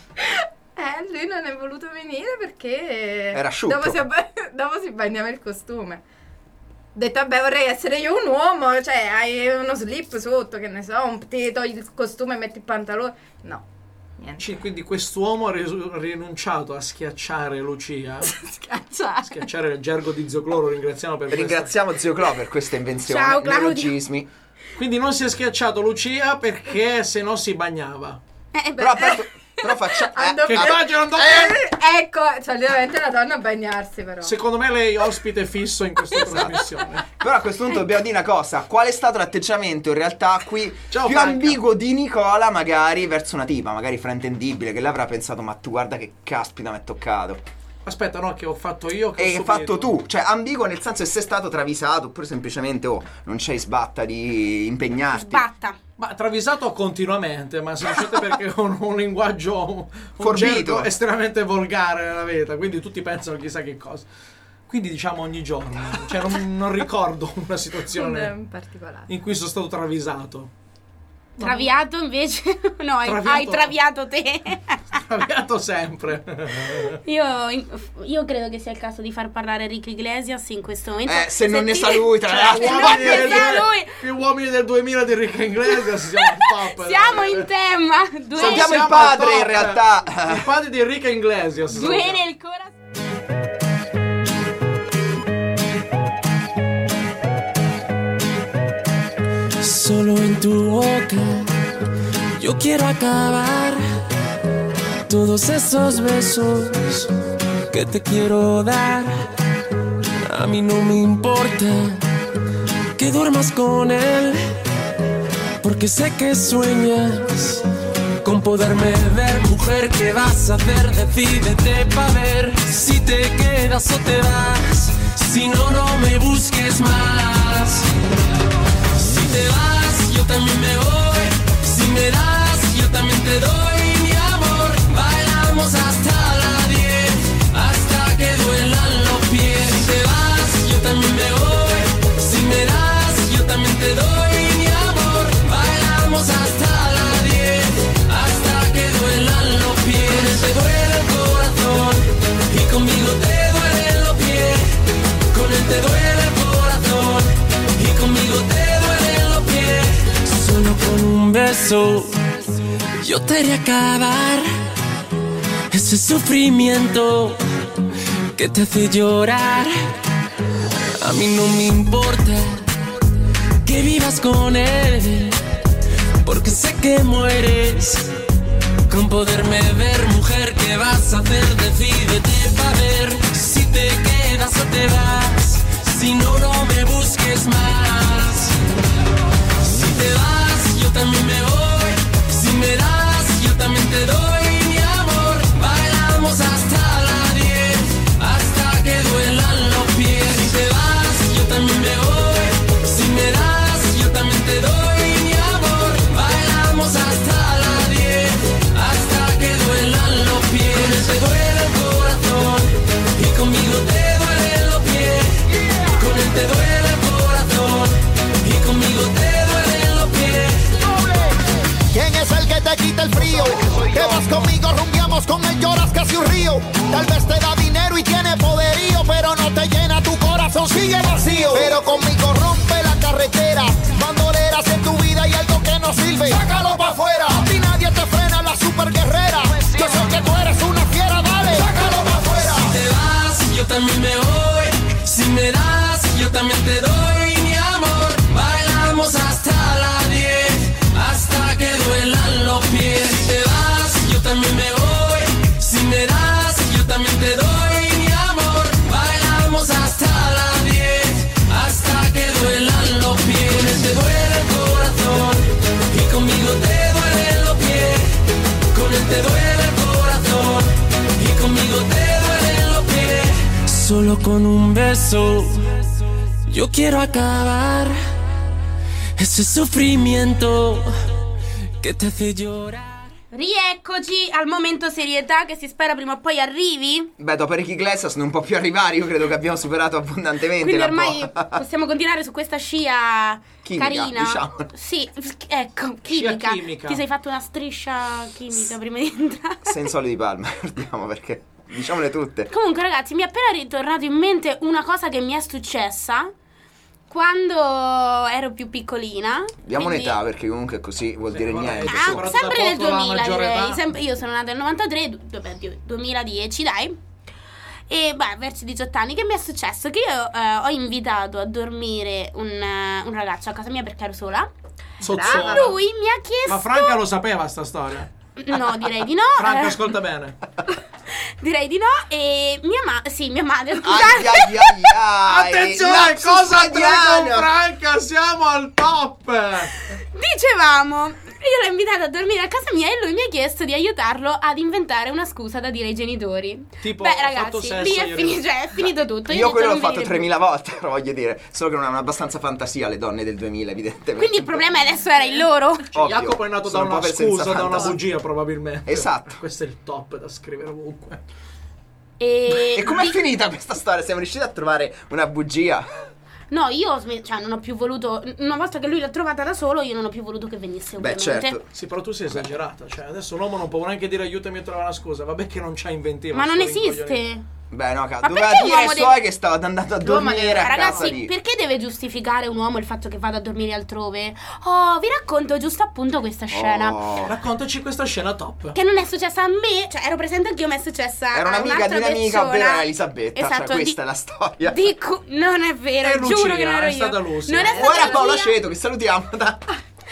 Lui non è voluto venire perché Era asciutto. dopo si bagnava il costume. Ho detto vabbè vorrei essere io un uomo, cioè hai uno slip sotto, che ne so, ti togli il costume e metti il pantalone. No, niente. Quindi quest'uomo ha rinunciato a schiacciare Lucia. Schiacciare il gergo di Zio Clo, lo ringraziamo per questo. Ringraziamo Zio Clo per questa invenzione. Ciao, Claudio. Neologismi. Quindi non si è schiacciato Lucia perché se no si bagnava. Però facciamo. Che pagina non Ecco, solitamente la donna a bagnarsi però. Secondo me lei è ospite fisso in questa trasmissione. Però a questo punto dobbiamo dire una cosa. Qual è stato l'atteggiamento in realtà qui Ciao, più Franca. ambiguo di Nicola magari verso una tipa, magari fraintendibile, che lei avrà pensato ma tu guarda che caspita mi è toccato. Aspetta, no, che ho fatto io. Che E ho hai subito. fatto tu, cioè ambiguo nel senso che sei stato travisato oppure semplicemente non c'hai sbatta di impegnarti. Sbatta. Ma travisato continuamente, ma semplicemente perché ho un linguaggio un Forbito. gergo estremamente volgare nella vita, quindi tutti pensano chissà che cosa. Quindi diciamo ogni giorno, cioè non ricordo una situazione In particolare. in cui sono stato travisato. Traviato invece? No, Traviato. hai traviato te. Traviato sempre. Io credo che sia il caso di far parlare Enrique Iglesias in questo momento. Se non ne Sentite- sa lui, tra l'altro. Non ne sa lui. Più uomini del 2000 di Enrique Iglesias, siamo al top. Siamo in tema. Sentiamo il Siamo padre al top. in realtà. Il padre di Enrique Iglesias. Due nel corazon. Solo en tu boca yo quiero acabar todos esos besos que te quiero dar. A mí no me importa que duermas con él, porque sé que sueñas con poderme ver. Mujer, ¿qué vas a hacer? Decídete pa' ver si te quedas o te vas. Si no, no me busques más. Si te vas, yo también me voy. Si me das, yo también te doy mi amor. Bailamos hasta las 10, hasta que duelan los pies. Si te vas, yo también me voy. Si me das, yo también te doy mi amor. Bailamos hasta las 10, hasta que duelan los pies. Te duele el corazón y conmigo te duelen los pies. Con él te duele el corazón y conmigo te duelen los pies. Solo con un beso yo te haré acabar ese sufrimiento que te hace llorar. A mí no me importa que vivas con él, porque sé que mueres con poderme ver. Mujer, ¿qué vas a hacer? Decídete pa' ver si te quedas o te vas. Si no, no me busques más. Si te vas, yo también me voy. Si me das, yo también te doy mi amor. Bailamos hasta las 10, hasta que duelan los pies. Si te vas, yo también me voy. Si me das, yo también te doy mi amor. Bailamos hasta las 10, hasta que duelan los pies. Te duele el corazón y conmigo te duelen los pies. Con él te duele el corazón y conmigo te duelen los pies. ¿Quién es el que te quita el frío? Que vas conmigo, rumbiamos con él, lloras casi un río. Tal vez te da dinero y tiene poderío, pero no te llena tu corazón, sigue vacío. Pero conmigo rompe la carretera, bandoleras en tu vida y algo que no sirve, sácalo pa' afuera. A ti nadie te frena, la super guerrera. Yo sé que tú eres una fiera, dale, sácalo pa' afuera. Si te vas, yo también me voy. Si me das, yo también te doy mi amor. Bailamos hasta las 10, hasta que duelan los pies. Si te vas, yo también me voy. Si me das, yo también te doy mi amor. Bailamos hasta las 10, hasta que duelan los pies. Te duele el corazón y conmigo te duelen los pies. Con él te duele el corazón y conmigo te duelen los pies. Solo con un beso yo quiero acabar ese sufrimiento che te hace llorare. Rieccoci al momento serietà che si spera prima o poi arrivi. Beh, dopo Ricky Iglesias non può più arrivare. Io credo che abbiamo superato abbondantemente. Quindi la ormai possiamo continuare su questa scia chimica, carina. diciamo. Sì, ecco, chimica. chimica. Ti sei fatto una striscia chimica prima di entrare. Senza olio di palma, ricordiamo, perché diciamole tutte. Comunque ragazzi, mi è appena ritornato in mente una cosa che mi è successa quando ero più piccolina. Diamo quindi- un'età, perché comunque così vuol dire niente. Ah, su. soprattutto sempre da nel poco la 2000 maggiore direi. età. Io sono nata nel 93, 2010 dai. E beh, verso i 18 anni, che mi è successo? Che io ho invitato a dormire un ragazzo a casa mia perché ero sola. Sozzola. Lui mi ha chiesto... Ma Franca lo sapeva sta storia. No, direi di no. Franca, ascolta bene. Direi di no. E mia madre, Ai, scusate. ai, ai, ai. Attenzione, Lapsus cosa tre con freudiano. Franca? Siamo al top. Dicevamo, io l'ho invitato a dormire a casa mia e lui mi ha chiesto di aiutarlo ad inventare una scusa da dire ai genitori. Tipo, beh, ho fatto ragazzi, sesso lì è, ieri. è finito tutto. Io ho detto, quello l'ho non fatto venire 3000 volte, però voglio dire, solo che non hanno abbastanza fantasia le donne del 2000, evidentemente. Quindi il problema adesso era il loro. Ovvio, Jacopo è nato da sono un una po' per senza scusa, da una fantasia. bugia probabilmente. Esatto. Questo è il top da scrivere ovunque. E com'è finita questa storia? Siamo riusciti a trovare una bugia? No, io cioè, non ho più voluto. Una volta che lui l'ha trovata da solo, io non ho più voluto che venisse. Beh, ovviamente. certo. Sì, però tu sei esagerata. Cioè, adesso un uomo non può neanche dire aiutami a trovare una scusa. Vabbè che non c'ha inventiva. Ma non sto rincoglionito. esiste. Beh, no, Ma doveva perché un dire ai uomo suoi deve- che stava andando a L'uomo dormire deve- a casa Ragazzi, lì. perché deve giustificare un uomo il fatto che vada a dormire altrove? Oh, vi racconto giusto appunto questa scena. Oh. Raccontaci questa scena top. Che non è successa a me, cioè ero presente anch'io, ma è successa Era a un'amica un'altra di un'amica, persona. ovvero Elisabetta. Esatto, cioè, questa è la storia. Dico, non è vero, È Lucia, giuro che non ero è io. stata Lucia. Non è Ora stata Paola Lucia. Ceto, che salutiamo.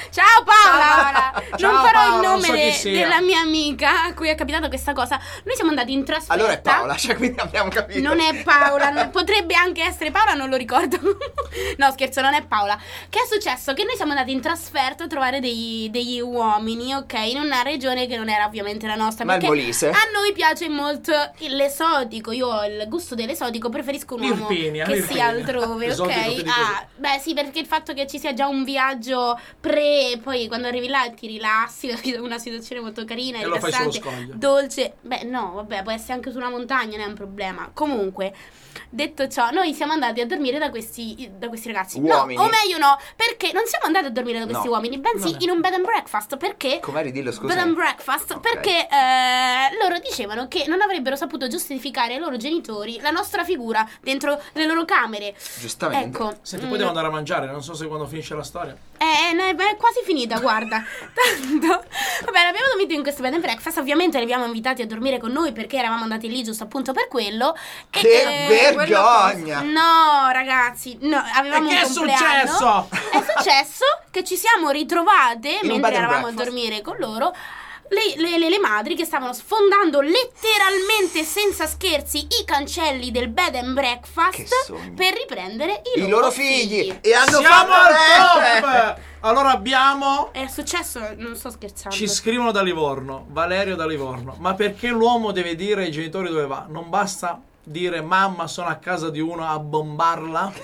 Ciao Paola! Ciao, Non farò Paola, il non nome so chi sia. della mia amica a cui è capitato questa cosa. Noi siamo andati in trasferta. Allora è Paola, cioè quindi abbiamo capito. Non è Paola, potrebbe anche essere Paola, non lo ricordo. No, scherzo, non è Paola. Che è successo? Che noi siamo andati in trasferta a trovare degli uomini, ok? In una regione che non era ovviamente la nostra. Ma il perché Molise? a noi piace molto l'esotico. Io ho il gusto dell'esotico, preferisco un uomo L'Irpinia, che l'Irpinia. sia altrove, Esotico che ok? dico Ah, beh sì, perché il fatto che ci sia già un viaggio pre, poi quando arrivi là ti rilassi, una situazione molto carina, E lo fai sullo rilassante, scoglio. dolce. Beh no, vabbè, può essere anche su una montagna, non è un problema. Comunque, detto ciò, noi siamo andati a dormire da questi ragazzi. Uomini. No, o meglio no, perché non siamo andati a dormire da questi No. uomini, bensì in un bed and breakfast. Perché? Com'eri, dillo, scusa. Bed and breakfast, Ok. perché loro dicevano che non avrebbero saputo giustificare ai loro genitori la nostra figura dentro le loro camere. Giustamente. Ecco. Senti, poi devo andare a mangiare, non so se quando finisce la storia. È quasi finita, guarda. Tanto. Vabbè, l'abbiamo dormito in questo bed and breakfast. Ovviamente li abbiamo invitati a dormire con noi perché eravamo andati lì giusto appunto per quello. Che vergogna! No, ragazzi, no, avevamo E che un è compleanno. successo? È successo che ci siamo ritrovate In un mentre bed and eravamo a breakfast. dormire con loro. Le madri che stavano sfondando letteralmente, senza scherzi, i cancelli del bed and Che breakfast sogno. per riprendere I loro figli. E hanno Siamo fatto al bene. top! Allora abbiamo... È successo, non sto scherzando. Ci scrivono da Livorno, Valerio da Livorno. Ma perché l'uomo deve dire ai genitori dove va? Non basta dire mamma sono a casa di uno a bombarla?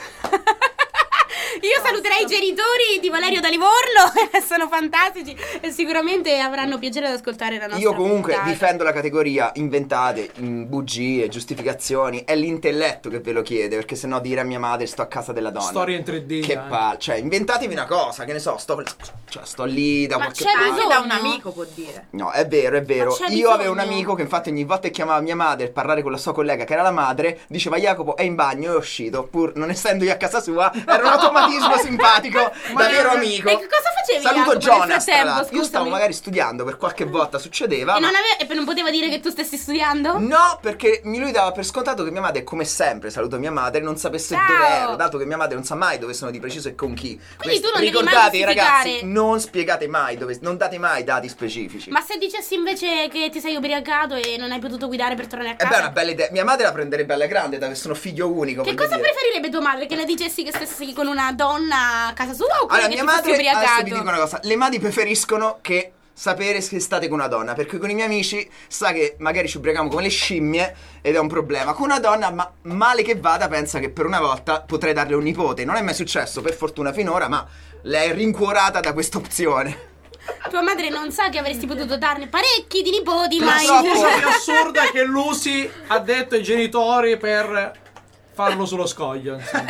Io saluterei i genitori di Valerio da Livorno, sono fantastici e sicuramente avranno piacere ad ascoltare la nostra Io comunque puntata. difendo la categoria inventate, bugie, giustificazioni. È l'intelletto che ve lo chiede, perché sennò dire a mia madre sto a casa della donna. Storia in 3D. Che anche. palle. Cioè, inventatevi una cosa, che ne so, sto lì da Ma qualche c'è parte. Anche da un bisogno? amico può dire. No, è vero, è vero. Ma c'è Io avevo un bisogno? amico che infatti ogni volta che chiamava mia madre per parlare con la sua collega che era la madre, diceva Jacopo è in bagno, è uscito, pur non essendo io a casa sua, era un automatismo simpatico da vero amico. E che cosa facevi, Saluto Jacopo, nel Jonas, tra frattempo, l'altro. Io stavo scusami? magari studiando, per qualche volta succedeva, E ma... non poteva dire che tu stessi studiando? No, perché lui dava per scontato che mia madre, come sempre, saluto mia madre, non sapesse Ciao. dove ero, dato che mia madre non sa mai dove sono di preciso e con chi. Quindi tu non devi mai ricordate, ragazzi, giustificare. non spiegate mai dove, non date mai dati specifici. Ma se dicessi invece che ti sei ubriacato e non hai potuto guidare per tornare a E casa? beh, è una bella idea. Mia madre la prenderebbe alla grande, da che sono figlio unico. Che voglio cosa dire. preferirebbe tua madre? Che le dicessi che stessi con una donna a casa sua oppure Allora, che mia ti fossi madre, adesso ubriacato? vi dico una cosa, le madri preferiscono che sapere che state con una donna, perché con i miei amici sa che magari ci ubriachiamo come le scimmie ed è un problema. Con una donna, ma male che vada, pensa che per una volta potrei darle un nipote. Non è mai successo, per fortuna finora, ma lei è rincuorata da questa opzione. Tua madre non sa che avresti potuto darne parecchi di nipoti, La ma so, La cosa più assurda è che Lucy ha detto ai genitori per farlo sullo scoglio. insomma.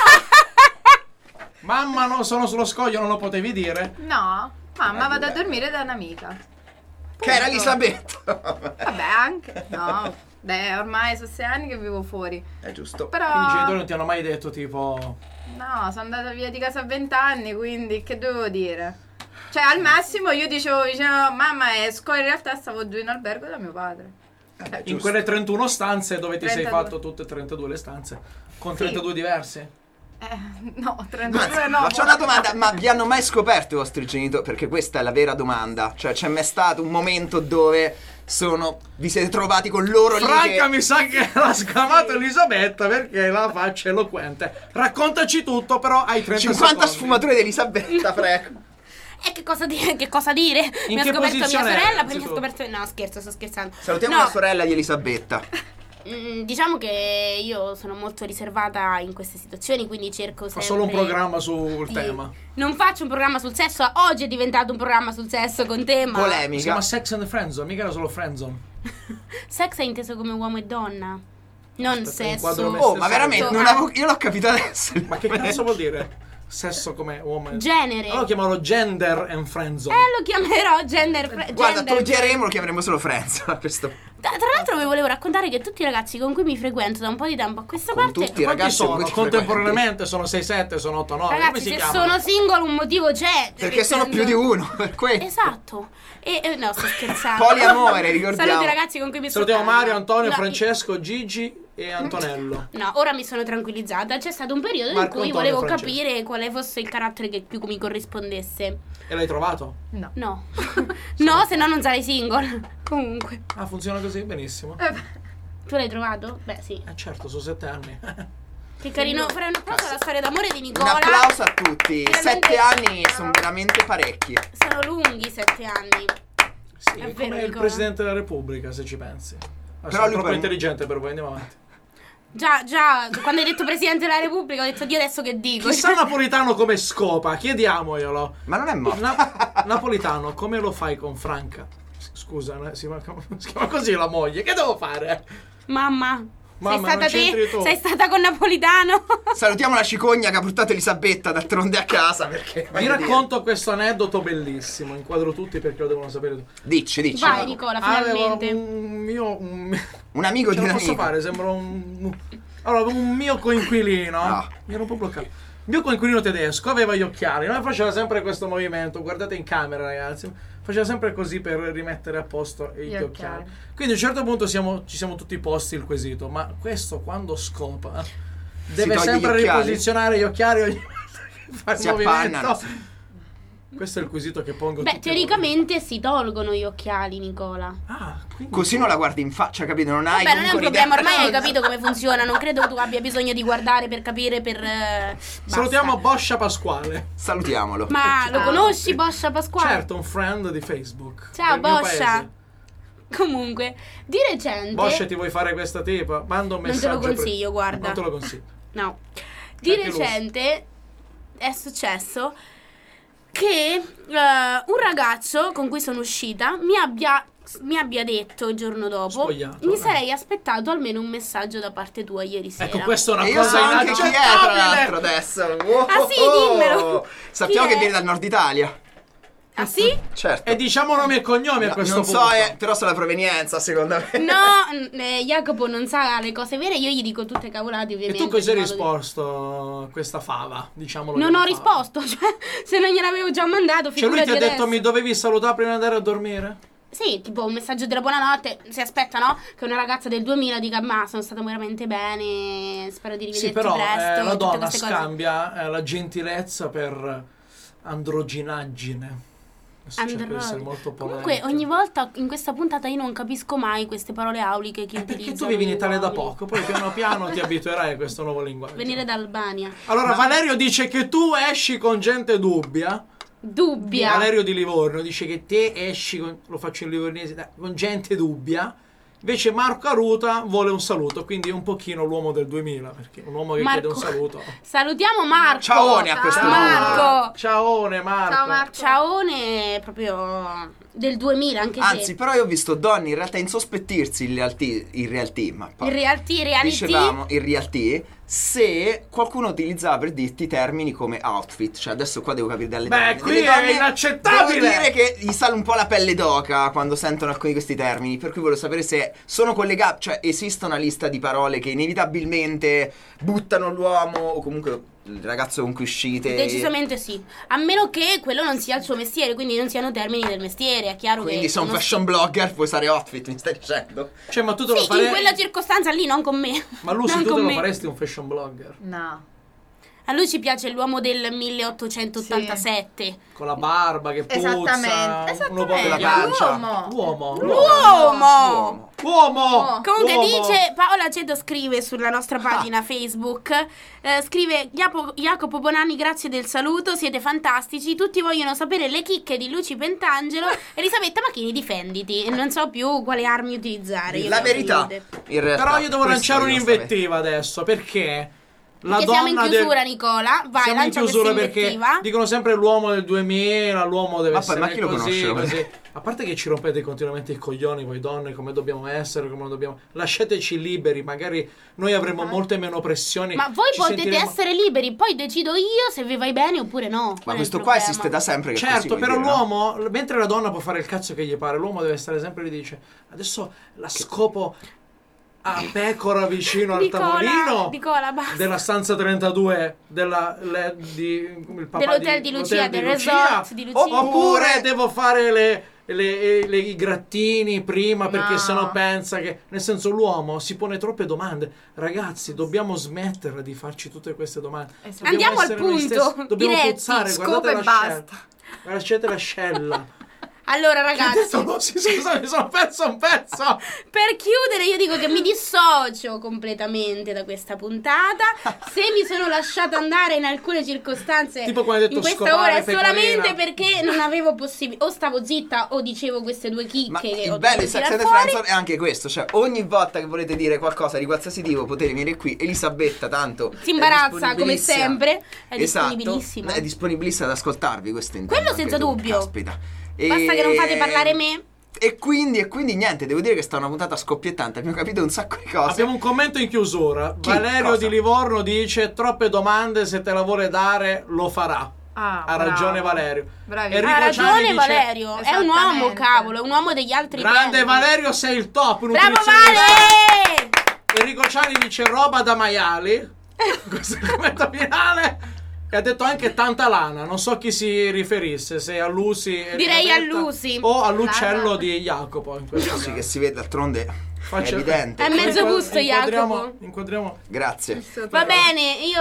Mamma, no, sono sullo scoglio, non lo potevi dire? No, mamma vado a dormire da un'amica. Che era Elisabetta. Vabbè, anche. No, beh, ormai sono 6 anni che vivo fuori. È giusto. Però Quindi i genitori non ti hanno mai detto tipo... no, sono andata via di casa a 20 anni, quindi che dovevo dire? Cioè, al massimo io dicevo mamma esco, in realtà stavo giù in albergo da mio padre. In quelle 31 stanze dove ti 32. sei fatto tutte e 32 le stanze con 32 diversi? No, 32 no. Ma c'è una domanda, ma vi hanno mai scoperto i vostri genitori? Perché questa è la vera domanda. Cioè, c'è mai stato un momento dove vi siete trovati con loro lì Franca che... mi sa che l'ha scamato Elisabetta perché la faccia è eloquente. Raccontaci tutto, però hai 30 50 secondi. sfumature di Elisabetta, prego. E che cosa dire? Che cosa dire? In Mi ha che scoperto mia posizione sorella, eri, poi mi ha tu? scoperto... No, scherzo, sto scherzando. Salutiamo No, la sorella di Elisabetta. Diciamo che io sono molto riservata in queste situazioni, quindi cerco sempre... Fa solo un programma sul di- tema. Non faccio un programma sul sesso, oggi è diventato un programma sul sesso con te, ma... Si Polemica. chiama Sex and Friendzone, mica era solo Friendzone. Sex è inteso come uomo e donna, non Aspetta, un sesso. quadro Oh, ma veramente, non avevo... io l'ho capito adesso. Ma che cazzo vuol dire? Sesso come uomo e... Genere. Allora chiamalo Gender and Friendzone. Lo chiamerò gender... Guarda, gender- toglieremo, lo chiameremo solo Friends a questo. Tra l'altro vi volevo raccontare che tutti i ragazzi con cui mi frequento da un po' di tempo a questa Con parte, tutti i Quanti ragazzi con sono? cui ti Contemporaneamente sono 6-7, sono 8-9. Come ragazzi, si se chiamano? sono single un motivo c'è. Perché sono più di uno, per questo. Esatto. No, sto scherzando. Poliamore, ricordiamo. Saluti ragazzi con cui mi sto Salutiamo Mario, stando. Antonio, No, Francesco, Gigi e Antonello. No, ora mi sono tranquillizzata. C'è stato un periodo Marco, in cui Antonio, volevo Francesco. capire quale fosse il carattere che più mi corrispondesse. E l'hai trovato? No. No. No, se no non sarei single. Comunque. Ah, funziona così? Benissimo. Tu l'hai trovato? Beh, sì. Certo, sono 7 anni. Che carino. Farei un applauso alla storia d'amore di Un Nicola. applauso a tutti. Veramente- 7 anni sono veramente parecchi. Sono lunghi 7 anni. Sì, È come vero, il Nicola. Presidente della Repubblica, se ci pensi. Però Sono lui troppo poi- intelligente per voi, andiamo avanti. Già, quando hai detto Presidente della Repubblica ho detto Dio adesso che dico. Chissà Napolitano come scopa, chiediamoglielo. Ma non è morto. Napolitano, come lo fai con Franca? Scusa, si chiama così la moglie. Che devo fare? Mamma, sei Mamma, stata non c'entri te? tu. Sei stata con Napolitano? Salutiamo la cicogna che ha portato Elisabetta d'altronde a casa perché Vi racconto questo aneddoto bellissimo. Inquadro tutti perché lo devono sapere tutti. Dici. Vai Nicola, Avevo finalmente. Un amico Ce di la un posso amico. fare? Sembra Allora, un mio coinquilino. No. Mi ero un po' bloccato. Il mio coinquilino tedesco aveva gli occhiali, no? Faceva sempre questo movimento. Guardate in camera, ragazzi. Faceva sempre così per rimettere a posto gli occhiali. Quindi a un certo punto ci siamo tutti posti il quesito. Ma questo quando scopa deve toglie sempre gli occhiali? riposizionare gli occhiali ogni volta che fa il Si movimento. appannano. Questo è il quesito che pongo. Beh, tutti teoricamente si tolgono gli occhiali, Nicola. voi. Quindi Così non la guardi in faccia, capito? Non hai Beh, non è un comunque problema, un'idea. ormai hai capito come funziona. Non credo che tu abbia bisogno di guardare per capire, basta. salutiamo Boscia Pasquale. Salutiamolo. Ma lo conosci, Boscia Pasquale? Certo, un friend di Facebook. Ciao, del mio Boscia. paese. Comunque, di recente. Boscia, ti vuoi fare questa tipa? Manda un Non te messaggio. lo consiglio, guarda. Non te lo consiglio. No. Di Anche lui. recente è successo che un ragazzo con cui sono uscita mi abbia detto il giorno dopo Spogliato, mi sarei aspettato almeno un messaggio da parte tua ieri sera. Ecco, questa è una E io so cosa anche chi è, tra l'altro, inaccettabile. adesso. Ah, sì, dimmelo. Sappiamo Chi che è? viene dal nord Italia. Ah sì? Certo. E diciamo nomi e cognomi a questo non punto. so, però so la provenienza, secondo me. No, Jacopo non sa le cose vere, io gli dico tutte cavolate E ovviamente. tu cosa hai in modo che- risposto a questa fava? Diciamolo. Non che ho fava. risposto, cioè se non gliel'avevo già mandato, Cioè lui ti ha figurati detto adesso. mi dovevi salutare prima di andare a dormire? Sì, tipo un messaggio della buonanotte. Si aspetta, no? Che una ragazza del 2000 dica: ma sono stata veramente bene. Spero di rivederti Sì, però presto. la tutte donna queste cose. scambia la gentilezza per androginaggine. Adesso cerco di essere molto polemico. Comunque, ogni volta in questa puntata io non capisco mai queste parole auliche che Perché utilizzano. tu vivi in gli Italia da uomini. poco, poi piano piano ti abituerai a questo nuovo linguaggio. Venire dall'Albania. Allora, Valerio dice che tu esci con gente dubbia. Dubbia. Valerio di Livorno dice che te esci con, lo faccio in livornese, con gente dubbia. Invece Marco Aruta vuole un saluto, quindi è un pochino l'uomo del 2000, perché un uomo che Marco. chiede un saluto. Salutiamo Marco. Ciaone a questo Marco. Ciaone Marco. Ciao Marco. Ciaone proprio del 2000 anche Anzi, se. però io ho visto donne in realtà insospettirsi in realtà, ma Il reality. dicevamo in realtà se qualcuno utilizzava per dirti termini come outfit, cioè adesso qua devo capire dalle Beh, donne. qui Delle è donne, inaccettabile! Devo dire che gli sale un po' la pelle d'oca quando sentono alcuni di questi termini, per cui volevo sapere se sono collegati, cioè esiste una lista di parole che inevitabilmente buttano l'uomo o comunque il ragazzo con cui uscite. Decisamente sì. A meno che quello non sia il suo mestiere, quindi non siano termini del mestiere. È chiaro Quindi che. sei un non fashion blogger, puoi usare outfit, mi stai dicendo? Cioè, ma tu te lo Sì, faresti? in quella circostanza lì, non con me. Ma Lucy, Non tu te con lo me. faresti un fashion blogger? No. A lui ci piace l'uomo del 1887. Con la barba che puzza. Esattamente. uno po' la di pancia. L'uomo. L'uomo! Uomo! Comunque Uomo. dice Paola Ceto scrive sulla nostra pagina Facebook, scrive Jacopo Bonanni, grazie del saluto, siete fantastici, tutti vogliono sapere le chicche di Luci Pentangelo. Elisabetta Macchini, difenditi, e non so più quale armi utilizzare. io La devo verità, dire. in realtà. Però io devo questo lanciare io non sapevo. un'invettiva adesso, perché La Perché siamo in donna chiusura, Nicola. Vai, siamo in lancia chiusura questa perché invettiva. dicono sempre l'uomo del 2000, l'uomo deve Ma poi, essere ma chi lo così, conosce? così. A parte che ci rompete continuamente i coglioni voi donne, come dobbiamo essere, come non dobbiamo. Lasciateci liberi, magari noi avremo molte meno pressioni. Ma voi ci potete sentiremo- essere liberi, poi decido io se vi vai bene oppure no. Ma Qual è questo il qua problema? esiste da sempre. Che Certo, così, però vuol dire, no? l'uomo, mentre la donna può fare il cazzo che gli pare, l'uomo deve stare sempre lì, dice, adesso la scopo a pecora vicino al tavolino Nicola, basta. della stanza 32 il papà Dell'hotel di Lucia, l'hotel del di resort di Lucia. oppure devo fare i grattini prima perché No. sennò pensa che, nel senso, l'uomo si pone troppe domande. Ragazzi, dobbiamo smettere di farci tutte queste domande. Esatto. Dobbiamo Andiamo al essere noi punto, stessi. Dobbiamo diretti, puzzare, scopo guardate e la basta. scella. Guardate l'ascella. Allora, Che ha ragazzi, detto Rossi? Scusa, mi sono perso un pezzo. per chiudere io dico che mi dissocio completamente da questa puntata. Se mi sono lasciata andare in alcune circostanze Tipo quando hai detto in questa scopare, ora è solamente pecorina. perché non avevo possibilità, o stavo zitta o dicevo queste due chicche Ma che il ho bello dovuto di Sex tirar and the fuori. Friends è anche questo, cioè ogni volta che volete dire qualcosa di qualsiasi tipo potete venire qui. Elisabetta tanto Si imbarazza è come disponibilissima. sempre, è Esatto, disponibilissima. è disponibilissima ad ascoltarvi, questo intendo. Quello anche senza tu, dubbio. Caspita. Basta che non fate parlare me. E quindi niente, devo dire che sta una puntata scoppiettante, abbiamo capito un sacco di cose. Abbiamo un commento in chiusura. Chi? Valerio Cosa? di Livorno dice: troppe domande, se te la vuole dare lo farà. Ah, Ha bravo. ragione Valerio. Bravi. Enrico Ha Ciani ragione dice, Valerio, è un uomo, Esattamente. cavolo, è un uomo degli altri Grande tempi. Valerio, sei il top. Bravo nutrizionista. Vale! Enrico Ciani dice roba da maiali. Questo è il commento finale. E ha detto anche tanta lana. Non so chi si riferisse, se a Lucy Direi a Elisabetta Lucy. o all'uccello Lana. di Jacopo in questo Sì, caso. che si vede, d'altronde Faccio- è evidente. È mezzo gusto, Jacopo. Inquadriamo. Grazie. Va bene, io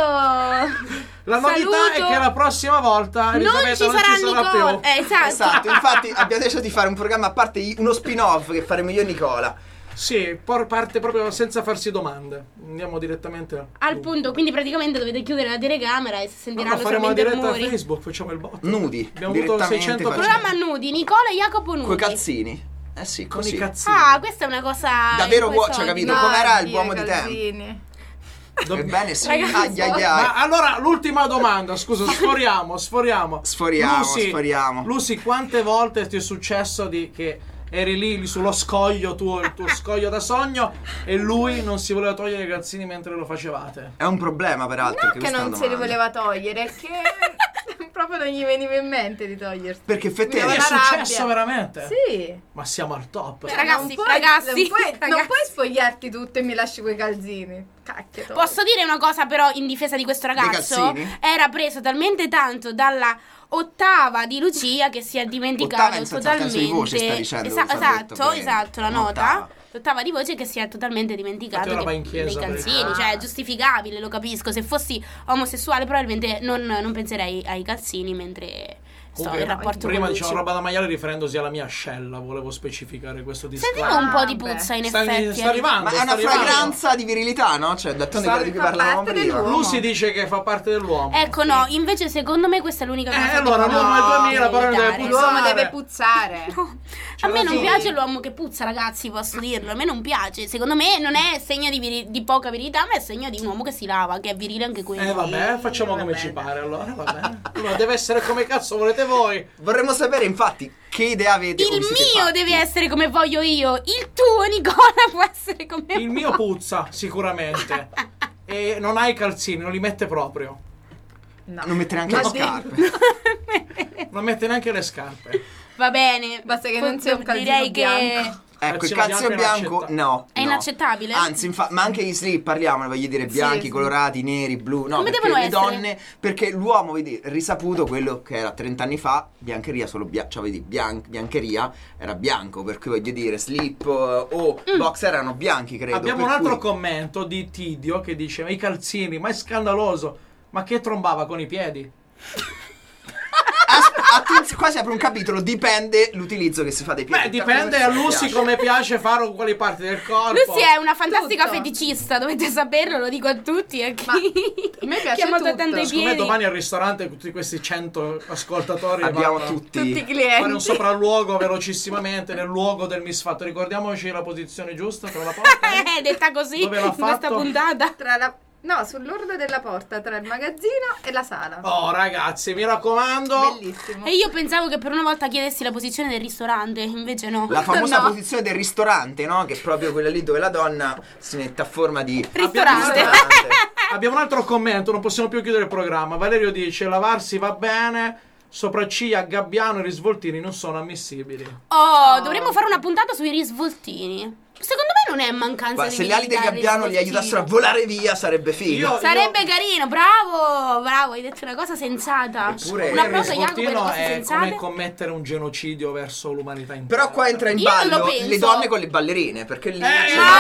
La novità è che la prossima volta non Elisabetta ci sarà Nicola. più. Esatto. Esatto, infatti abbiamo deciso di fare un programma a parte, uno spin-off che faremo io e Nicola. Sì, parte proprio senza farsi domande. Andiamo direttamente Al punto, quindi praticamente dovete chiudere la telecamera e si No, sentiranno faremo la solamente diretta a rumori. Facebook, facciamo il botto. Nudi, Abbiamo avuto direttamente 600 facciamo. Programma nudi, Nicola e Jacopo nudi. Coi calzini. Eh sì, con così. i cazzini. Ah, questa è una cosa Davvero in vuoi, quei cioè, soldi. capito? No, Com'era il Dio, uomo i di tempo? calzini. Ebbene sì. Ragazzi, Ai ai ai. Ma allora l'ultima domanda, scusa, sforiamo. Sforiamo, sforiamo. Lucy, quante volte ti è successo che eri lì sullo scoglio, il tuo scoglio da sogno, e lui non si voleva togliere i calzini mentre lo facevate? È un problema, peraltro. No, che che questa è non una se li domanda. voleva togliere, è che proprio non gli veniva in mente di togliersi. Perché È effettivamente. Una successo rabbia. veramente? Sì. Ma siamo al top. Ragazzi, Non ragazzi. non puoi spogliarti tutto e mi lasci quei calzini. Cacchio. togli. Posso dire una cosa però in difesa di questo ragazzo? calzini? Era preso talmente tanto dalla ottava di Lucia che si è dimenticato Ottava in senso al senso di voce, sta dicendo, esatto, bene. esatto, la nota. Ottava. L'ottava di voce che si è totalmente dimenticato Infatti ora va in dei chiesa per il calzini, calcio. cioè è giustificabile, lo capisco. Se fossi omosessuale probabilmente non penserei ai calzini mentre sto in rapporto prima con dicevamo Lucio. roba da maiale riferendosi alla mia ascella, volevo specificare questo discorso. Sentivo un po' di Vabbè. puzza in Sta effetti. arrivando, Ma è sta una arrivando. fragranza di virilità, no? Cioè, d'altronde quella di cui Fa parlavamo parte prima. dell'uomo. Lucy dice che fa parte dell'uomo. Ecco, no, invece secondo me questa è l'unica cosa che allora, può l'uomo è 2000, però non deve evitare. puzzare. L'uomo deve puzzare. A me non ragione. piace l'uomo che puzza, ragazzi, posso dirlo. A me non piace. Secondo me non è segno di poca virilità, ma è segno di un uomo che si lava, che è virile anche quello. Vabbè, facciamo come vabbè. ci pare allora, va bene. Allora deve essere come cazzo volete voi. Vorremmo sapere, infatti, che idea avete. Il come siete mio fatti. deve essere come voglio io. Il tuo, Nicola, può essere come Il mio puzza, sicuramente. E non ha i calzini, non li mette proprio. No. Non mettere anche Ma le di- scarpe. Non mette neanche le scarpe. Va bene. Basta che non sia un calzino Direi che bianco. Ecco, il Calzino calzino bianco bianco, è no. è no. inaccettabile. Anzi, ma anche gli slip, parliamo, voglio dire, bianchi, sì. colorati, neri, blu. No, Come perché devono le essere? donne, perché l'uomo, vedi, risaputo quello che era 30 anni fa, biancheria solo cioè vedi, biancheria era bianco, per cui voglio dire, slip o boxer erano bianchi, credo. Abbiamo per un altro cui- commento di Tidio che dice: ma i calzini, ma è scandaloso. Ma che trombava con i piedi? Attenzione, qua si apre un capitolo, dipende l'utilizzo che si fa dei piedi. Beh, dipende a Lucy come piace fare con quali parti del corpo. Lucy è una fantastica Tutto. feticista, dovete saperlo, lo dico a tutti. A chi, Ma a me piace chi ha molto tutto. tanto i Secondo me piedi. domani al ristorante tutti questi 100 ascoltatori Abbiamo vanno tutti. Tutti i a fare un clienti. sopralluogo velocissimamente nel luogo del misfatto. Ricordiamoci la posizione giusta tra la porta. Detta così Dove l'ha in questa fatto? puntata. Tra la No, sull'orlo della porta tra il magazzino e la sala. Oh ragazzi, mi raccomando. Bellissimo. E io pensavo che per una volta chiedessi la posizione del ristorante, invece no. La famosa No. posizione del ristorante, no? Che è proprio quella lì dove la donna si mette a forma di Ristorante. Abbiamo un altro commento, non possiamo più chiudere il programma. Valerio dice: lavarsi va bene, sopracciglia a gabbiano e risvoltini non sono ammissibili. Oh, dovremmo fare una puntata sui risvoltini. Secondo me non è mancanza Ma di se le ali del abilità gabbiano li risvoltini. aiutassero a volare via sarebbe figo. Sarebbe carino, bravo, hai detto una cosa sensata. Eppure Un il applauso a Jacopo per le Risvoltino cose è sensate. come commettere un genocidio verso l'umanità intera. Però qua entra in Io non lo ballo penso. le donne con le ballerine, perché lì c'è-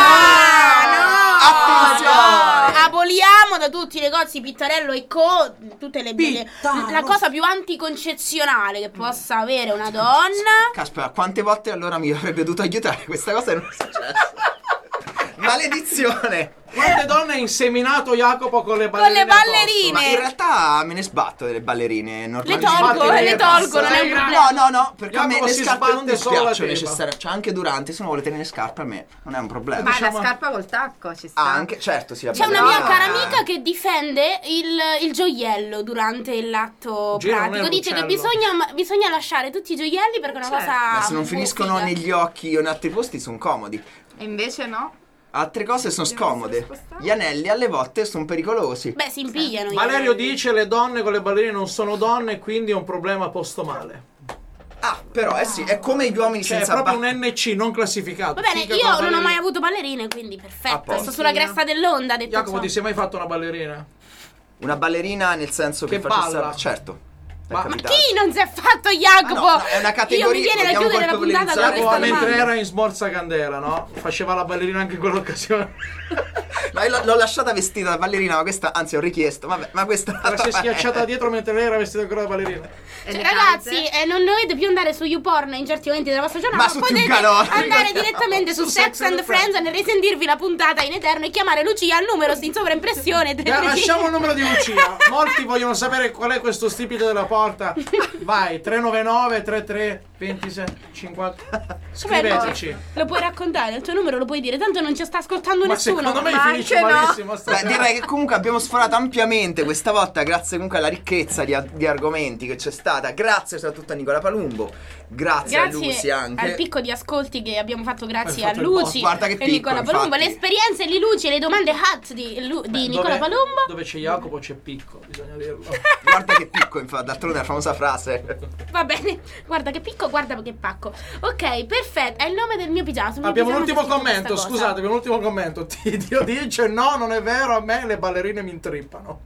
No! Aboliamo da tutti i negozi Pittarello e Co. tutte le Pittarello. la cosa più anticoncezionale che possa avere una donna. Caspita, quante volte allora mi avrebbe dovuto aiutare? Questa cosa non è successa. Maledizione! Quante donne ha inseminato Jacopo con le Con ballerine? le ballerine. Ma in realtà me ne sbatto delle ballerine Le normalmente. tolgo, Sbatte le le tolgo, non è un passa. problema. No, perché a me Jacopo le si scarpe non sbatte solo la dispiacciono tela. necessariamente. Cioè anche durante, se uno vuole tenere le scarpe a me non è un problema. Ma Diciamo- la scarpa col tacco ci sta. Ah, anche, certo, sì, la C'è una ballerina- mia cara amica che difende il gioiello durante l'atto Giro non è pratico. Dice che l'uccello. bisogna lasciare tutti i gioielli perché è una Certo. cosa. Ma se non finiscono figa. negli occhi o in altri posti sono comodi. E invece no. Altre cose sono Devono scomode. essere spostate. Gli anelli alle volte sono pericolosi. Beh, si impigliano. Valerio dice: le donne con le ballerine non sono donne, quindi è un problema postomale. Ah, però sì, è come gli uomini Cioè, è senza proprio un NC non classificato. Va bene, Figa io con la non ho mai ballerina. avuto ballerine, quindi A perfetto. posto. Sto sulla cresta dell'onda, detto Jacopo, ciò. ti sei mai fatto una ballerina? Una ballerina nel senso che, Che facesse- balla. Certo. è Ma capitato. Chi non si è fatto Jacopo? Ah, no, è una categoria, Io mi viene da vogliamo chiudere la puntata con colpevolizzare questa Jacopo, mentre domanda. era in Smorza Candela, no? Faceva la ballerina anche in quell'occasione. No, io l'ho lasciata vestita da ballerina, ma questa, anzi ho richiesto, vabbè, ma questa... La si è schiacciata dietro mentre lei era vestita ancora da ballerina. Cioè, ragazzi, non dovete più andare su YouPorn in certi momenti della vostra giornata, Ma su potete Tugalore. andare direttamente su Sex and Friends e risentirvi la puntata in eterno e chiamare Lucia al numero in sovraimpressione. Lasciamo il numero di Lucia. Molti vogliono sapere qual è questo stipite della porta. Vai, 399 33 26 50. Scriveteci. Lo puoi raccontare, il tuo numero lo puoi dire, tanto non ci sta ascoltando Ma nessuno. secondo me Ma finisce anche no. malissimo Beh, stasera. direi che comunque abbiamo sforato ampiamente questa volta, grazie comunque alla ricchezza di argomenti che c'è stata. Grazie soprattutto a Nicola Palumbo, grazie a Lucy Grazie anche. al picco di ascolti che abbiamo fatto grazie Hai a fatto il Luci boss. Guarda che e picco, Nicola Palumbo, infatti. le esperienze di Luci e le domande hot di Nicola Palumbo. Dove c'è Jacopo c'è picco, bisogna dirlo. Guarda che picco, infatti, d'altronde è la famosa frase. Va bene, guarda che picco, guarda che pacco. Ok, perfetto, è il nome del mio pigiama. sul mio Abbiamo un pigiama ultimo c'è scritto commento, questa cosa. scusate, abbiamo un ultimo commento. Tidio dice: no, non è vero, a me le ballerine mi intrippano.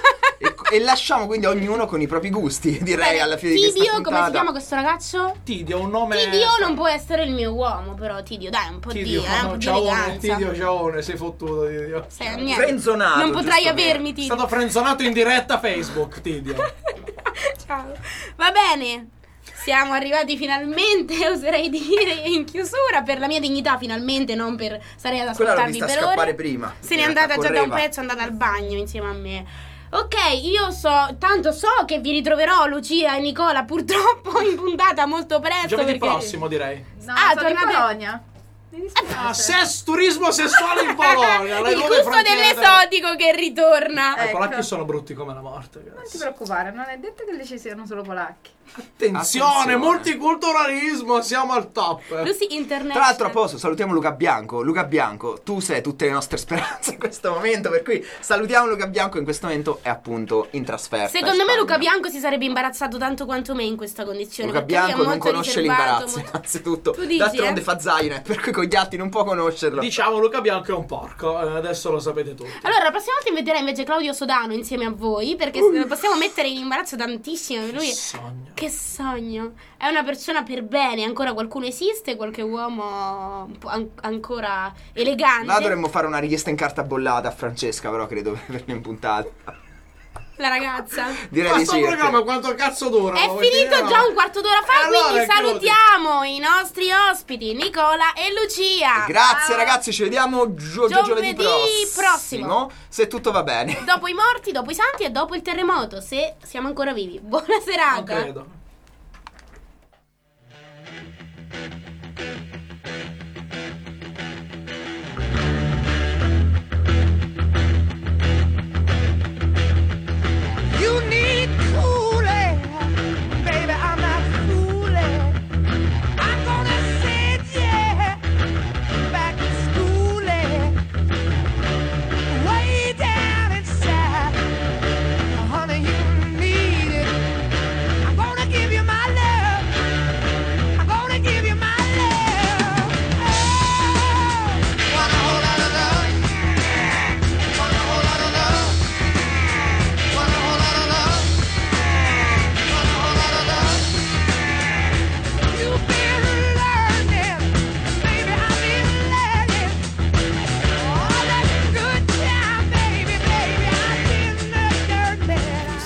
E lasciamo quindi ognuno con i propri gusti, direi, Bene, alla fine di questa Tidio, puntata. come si chiama questo ragazzo? Tidio, un nome. Tidio non può essere il mio uomo, però Tidio, dai, un po' Tidio, di, un po' di ciaone, eleganza. Tidio, ciaone, sei fottuto, Tidio. Sei niente. Frenzonato, Non potrai giusto avermi, È Tidio. stato frenzonato in diretta Facebook, Tidio. Ciao. Va bene. Siamo arrivati finalmente, oserei dire, in chiusura per la mia dignità, finalmente, non per stare ad Quella l'ho ascoltarvi vista per scappare ore. prima. Se n'è In realtà andata già da un correva. pezzo, è andata al bagno insieme a me. Ok, io tanto so che vi ritroverò Lucia e Nicola purtroppo in puntata molto presto. Giovedì perché... prossimo, direi. No, Ah, sono in tornate- Polonia. Mi dispiace. Turismo sessuale in Polonia. le Il nuove gusto frontiere dell'esotico che ritorna. I polacchi Ecco. sono brutti come la morte. Non ti Ragazzi. preoccupare, non è detto che lì ci siano solo polacchi. Attenzione, multiculturalismo, siamo al top. Lucy Internet. Tra l'altro a posto, salutiamo Luca Bianco. Luca Bianco, tu sei tutte le nostre speranze in questo momento, per cui salutiamo Luca Bianco, in questo momento è appunto in trasferta. Secondo in me Spagna. Luca Bianco si sarebbe imbarazzato tanto quanto me in questa condizione. Luca perché lui è Bianco non molto conosce riservato, l'imbarazzo, molto- innanzitutto. Tu dici, D'altronde eh? fa zaine, per cui con gli altri non può conoscerlo. Diciamo Luca Bianco è un porco, adesso lo sapete tutti. Allora, la prossima volta inviterei invece Claudio Sodano insieme a voi, perché possiamo mettere in imbarazzo tantissimo. Lui Sogno. che sogno. È una persona per bene. Ancora qualcuno esiste, qualche uomo un po' ancora elegante. Là dovremmo fare una richiesta in carta bollata a Francesca, però credo per in puntata. La ragazza. Direi Ma di sto sì. programma quanto cazzo dura? È Lo vuoi finito dire? già un quarto d'ora fa, Allora, quindi chiudi. salutiamo i nostri ospiti Nicola e Lucia. Grazie ragazzi, ci vediamo giovedì prossimo. Se tutto va bene. Dopo i morti, dopo i santi e dopo il terremoto, se siamo ancora vivi. Buona serata. Non credo.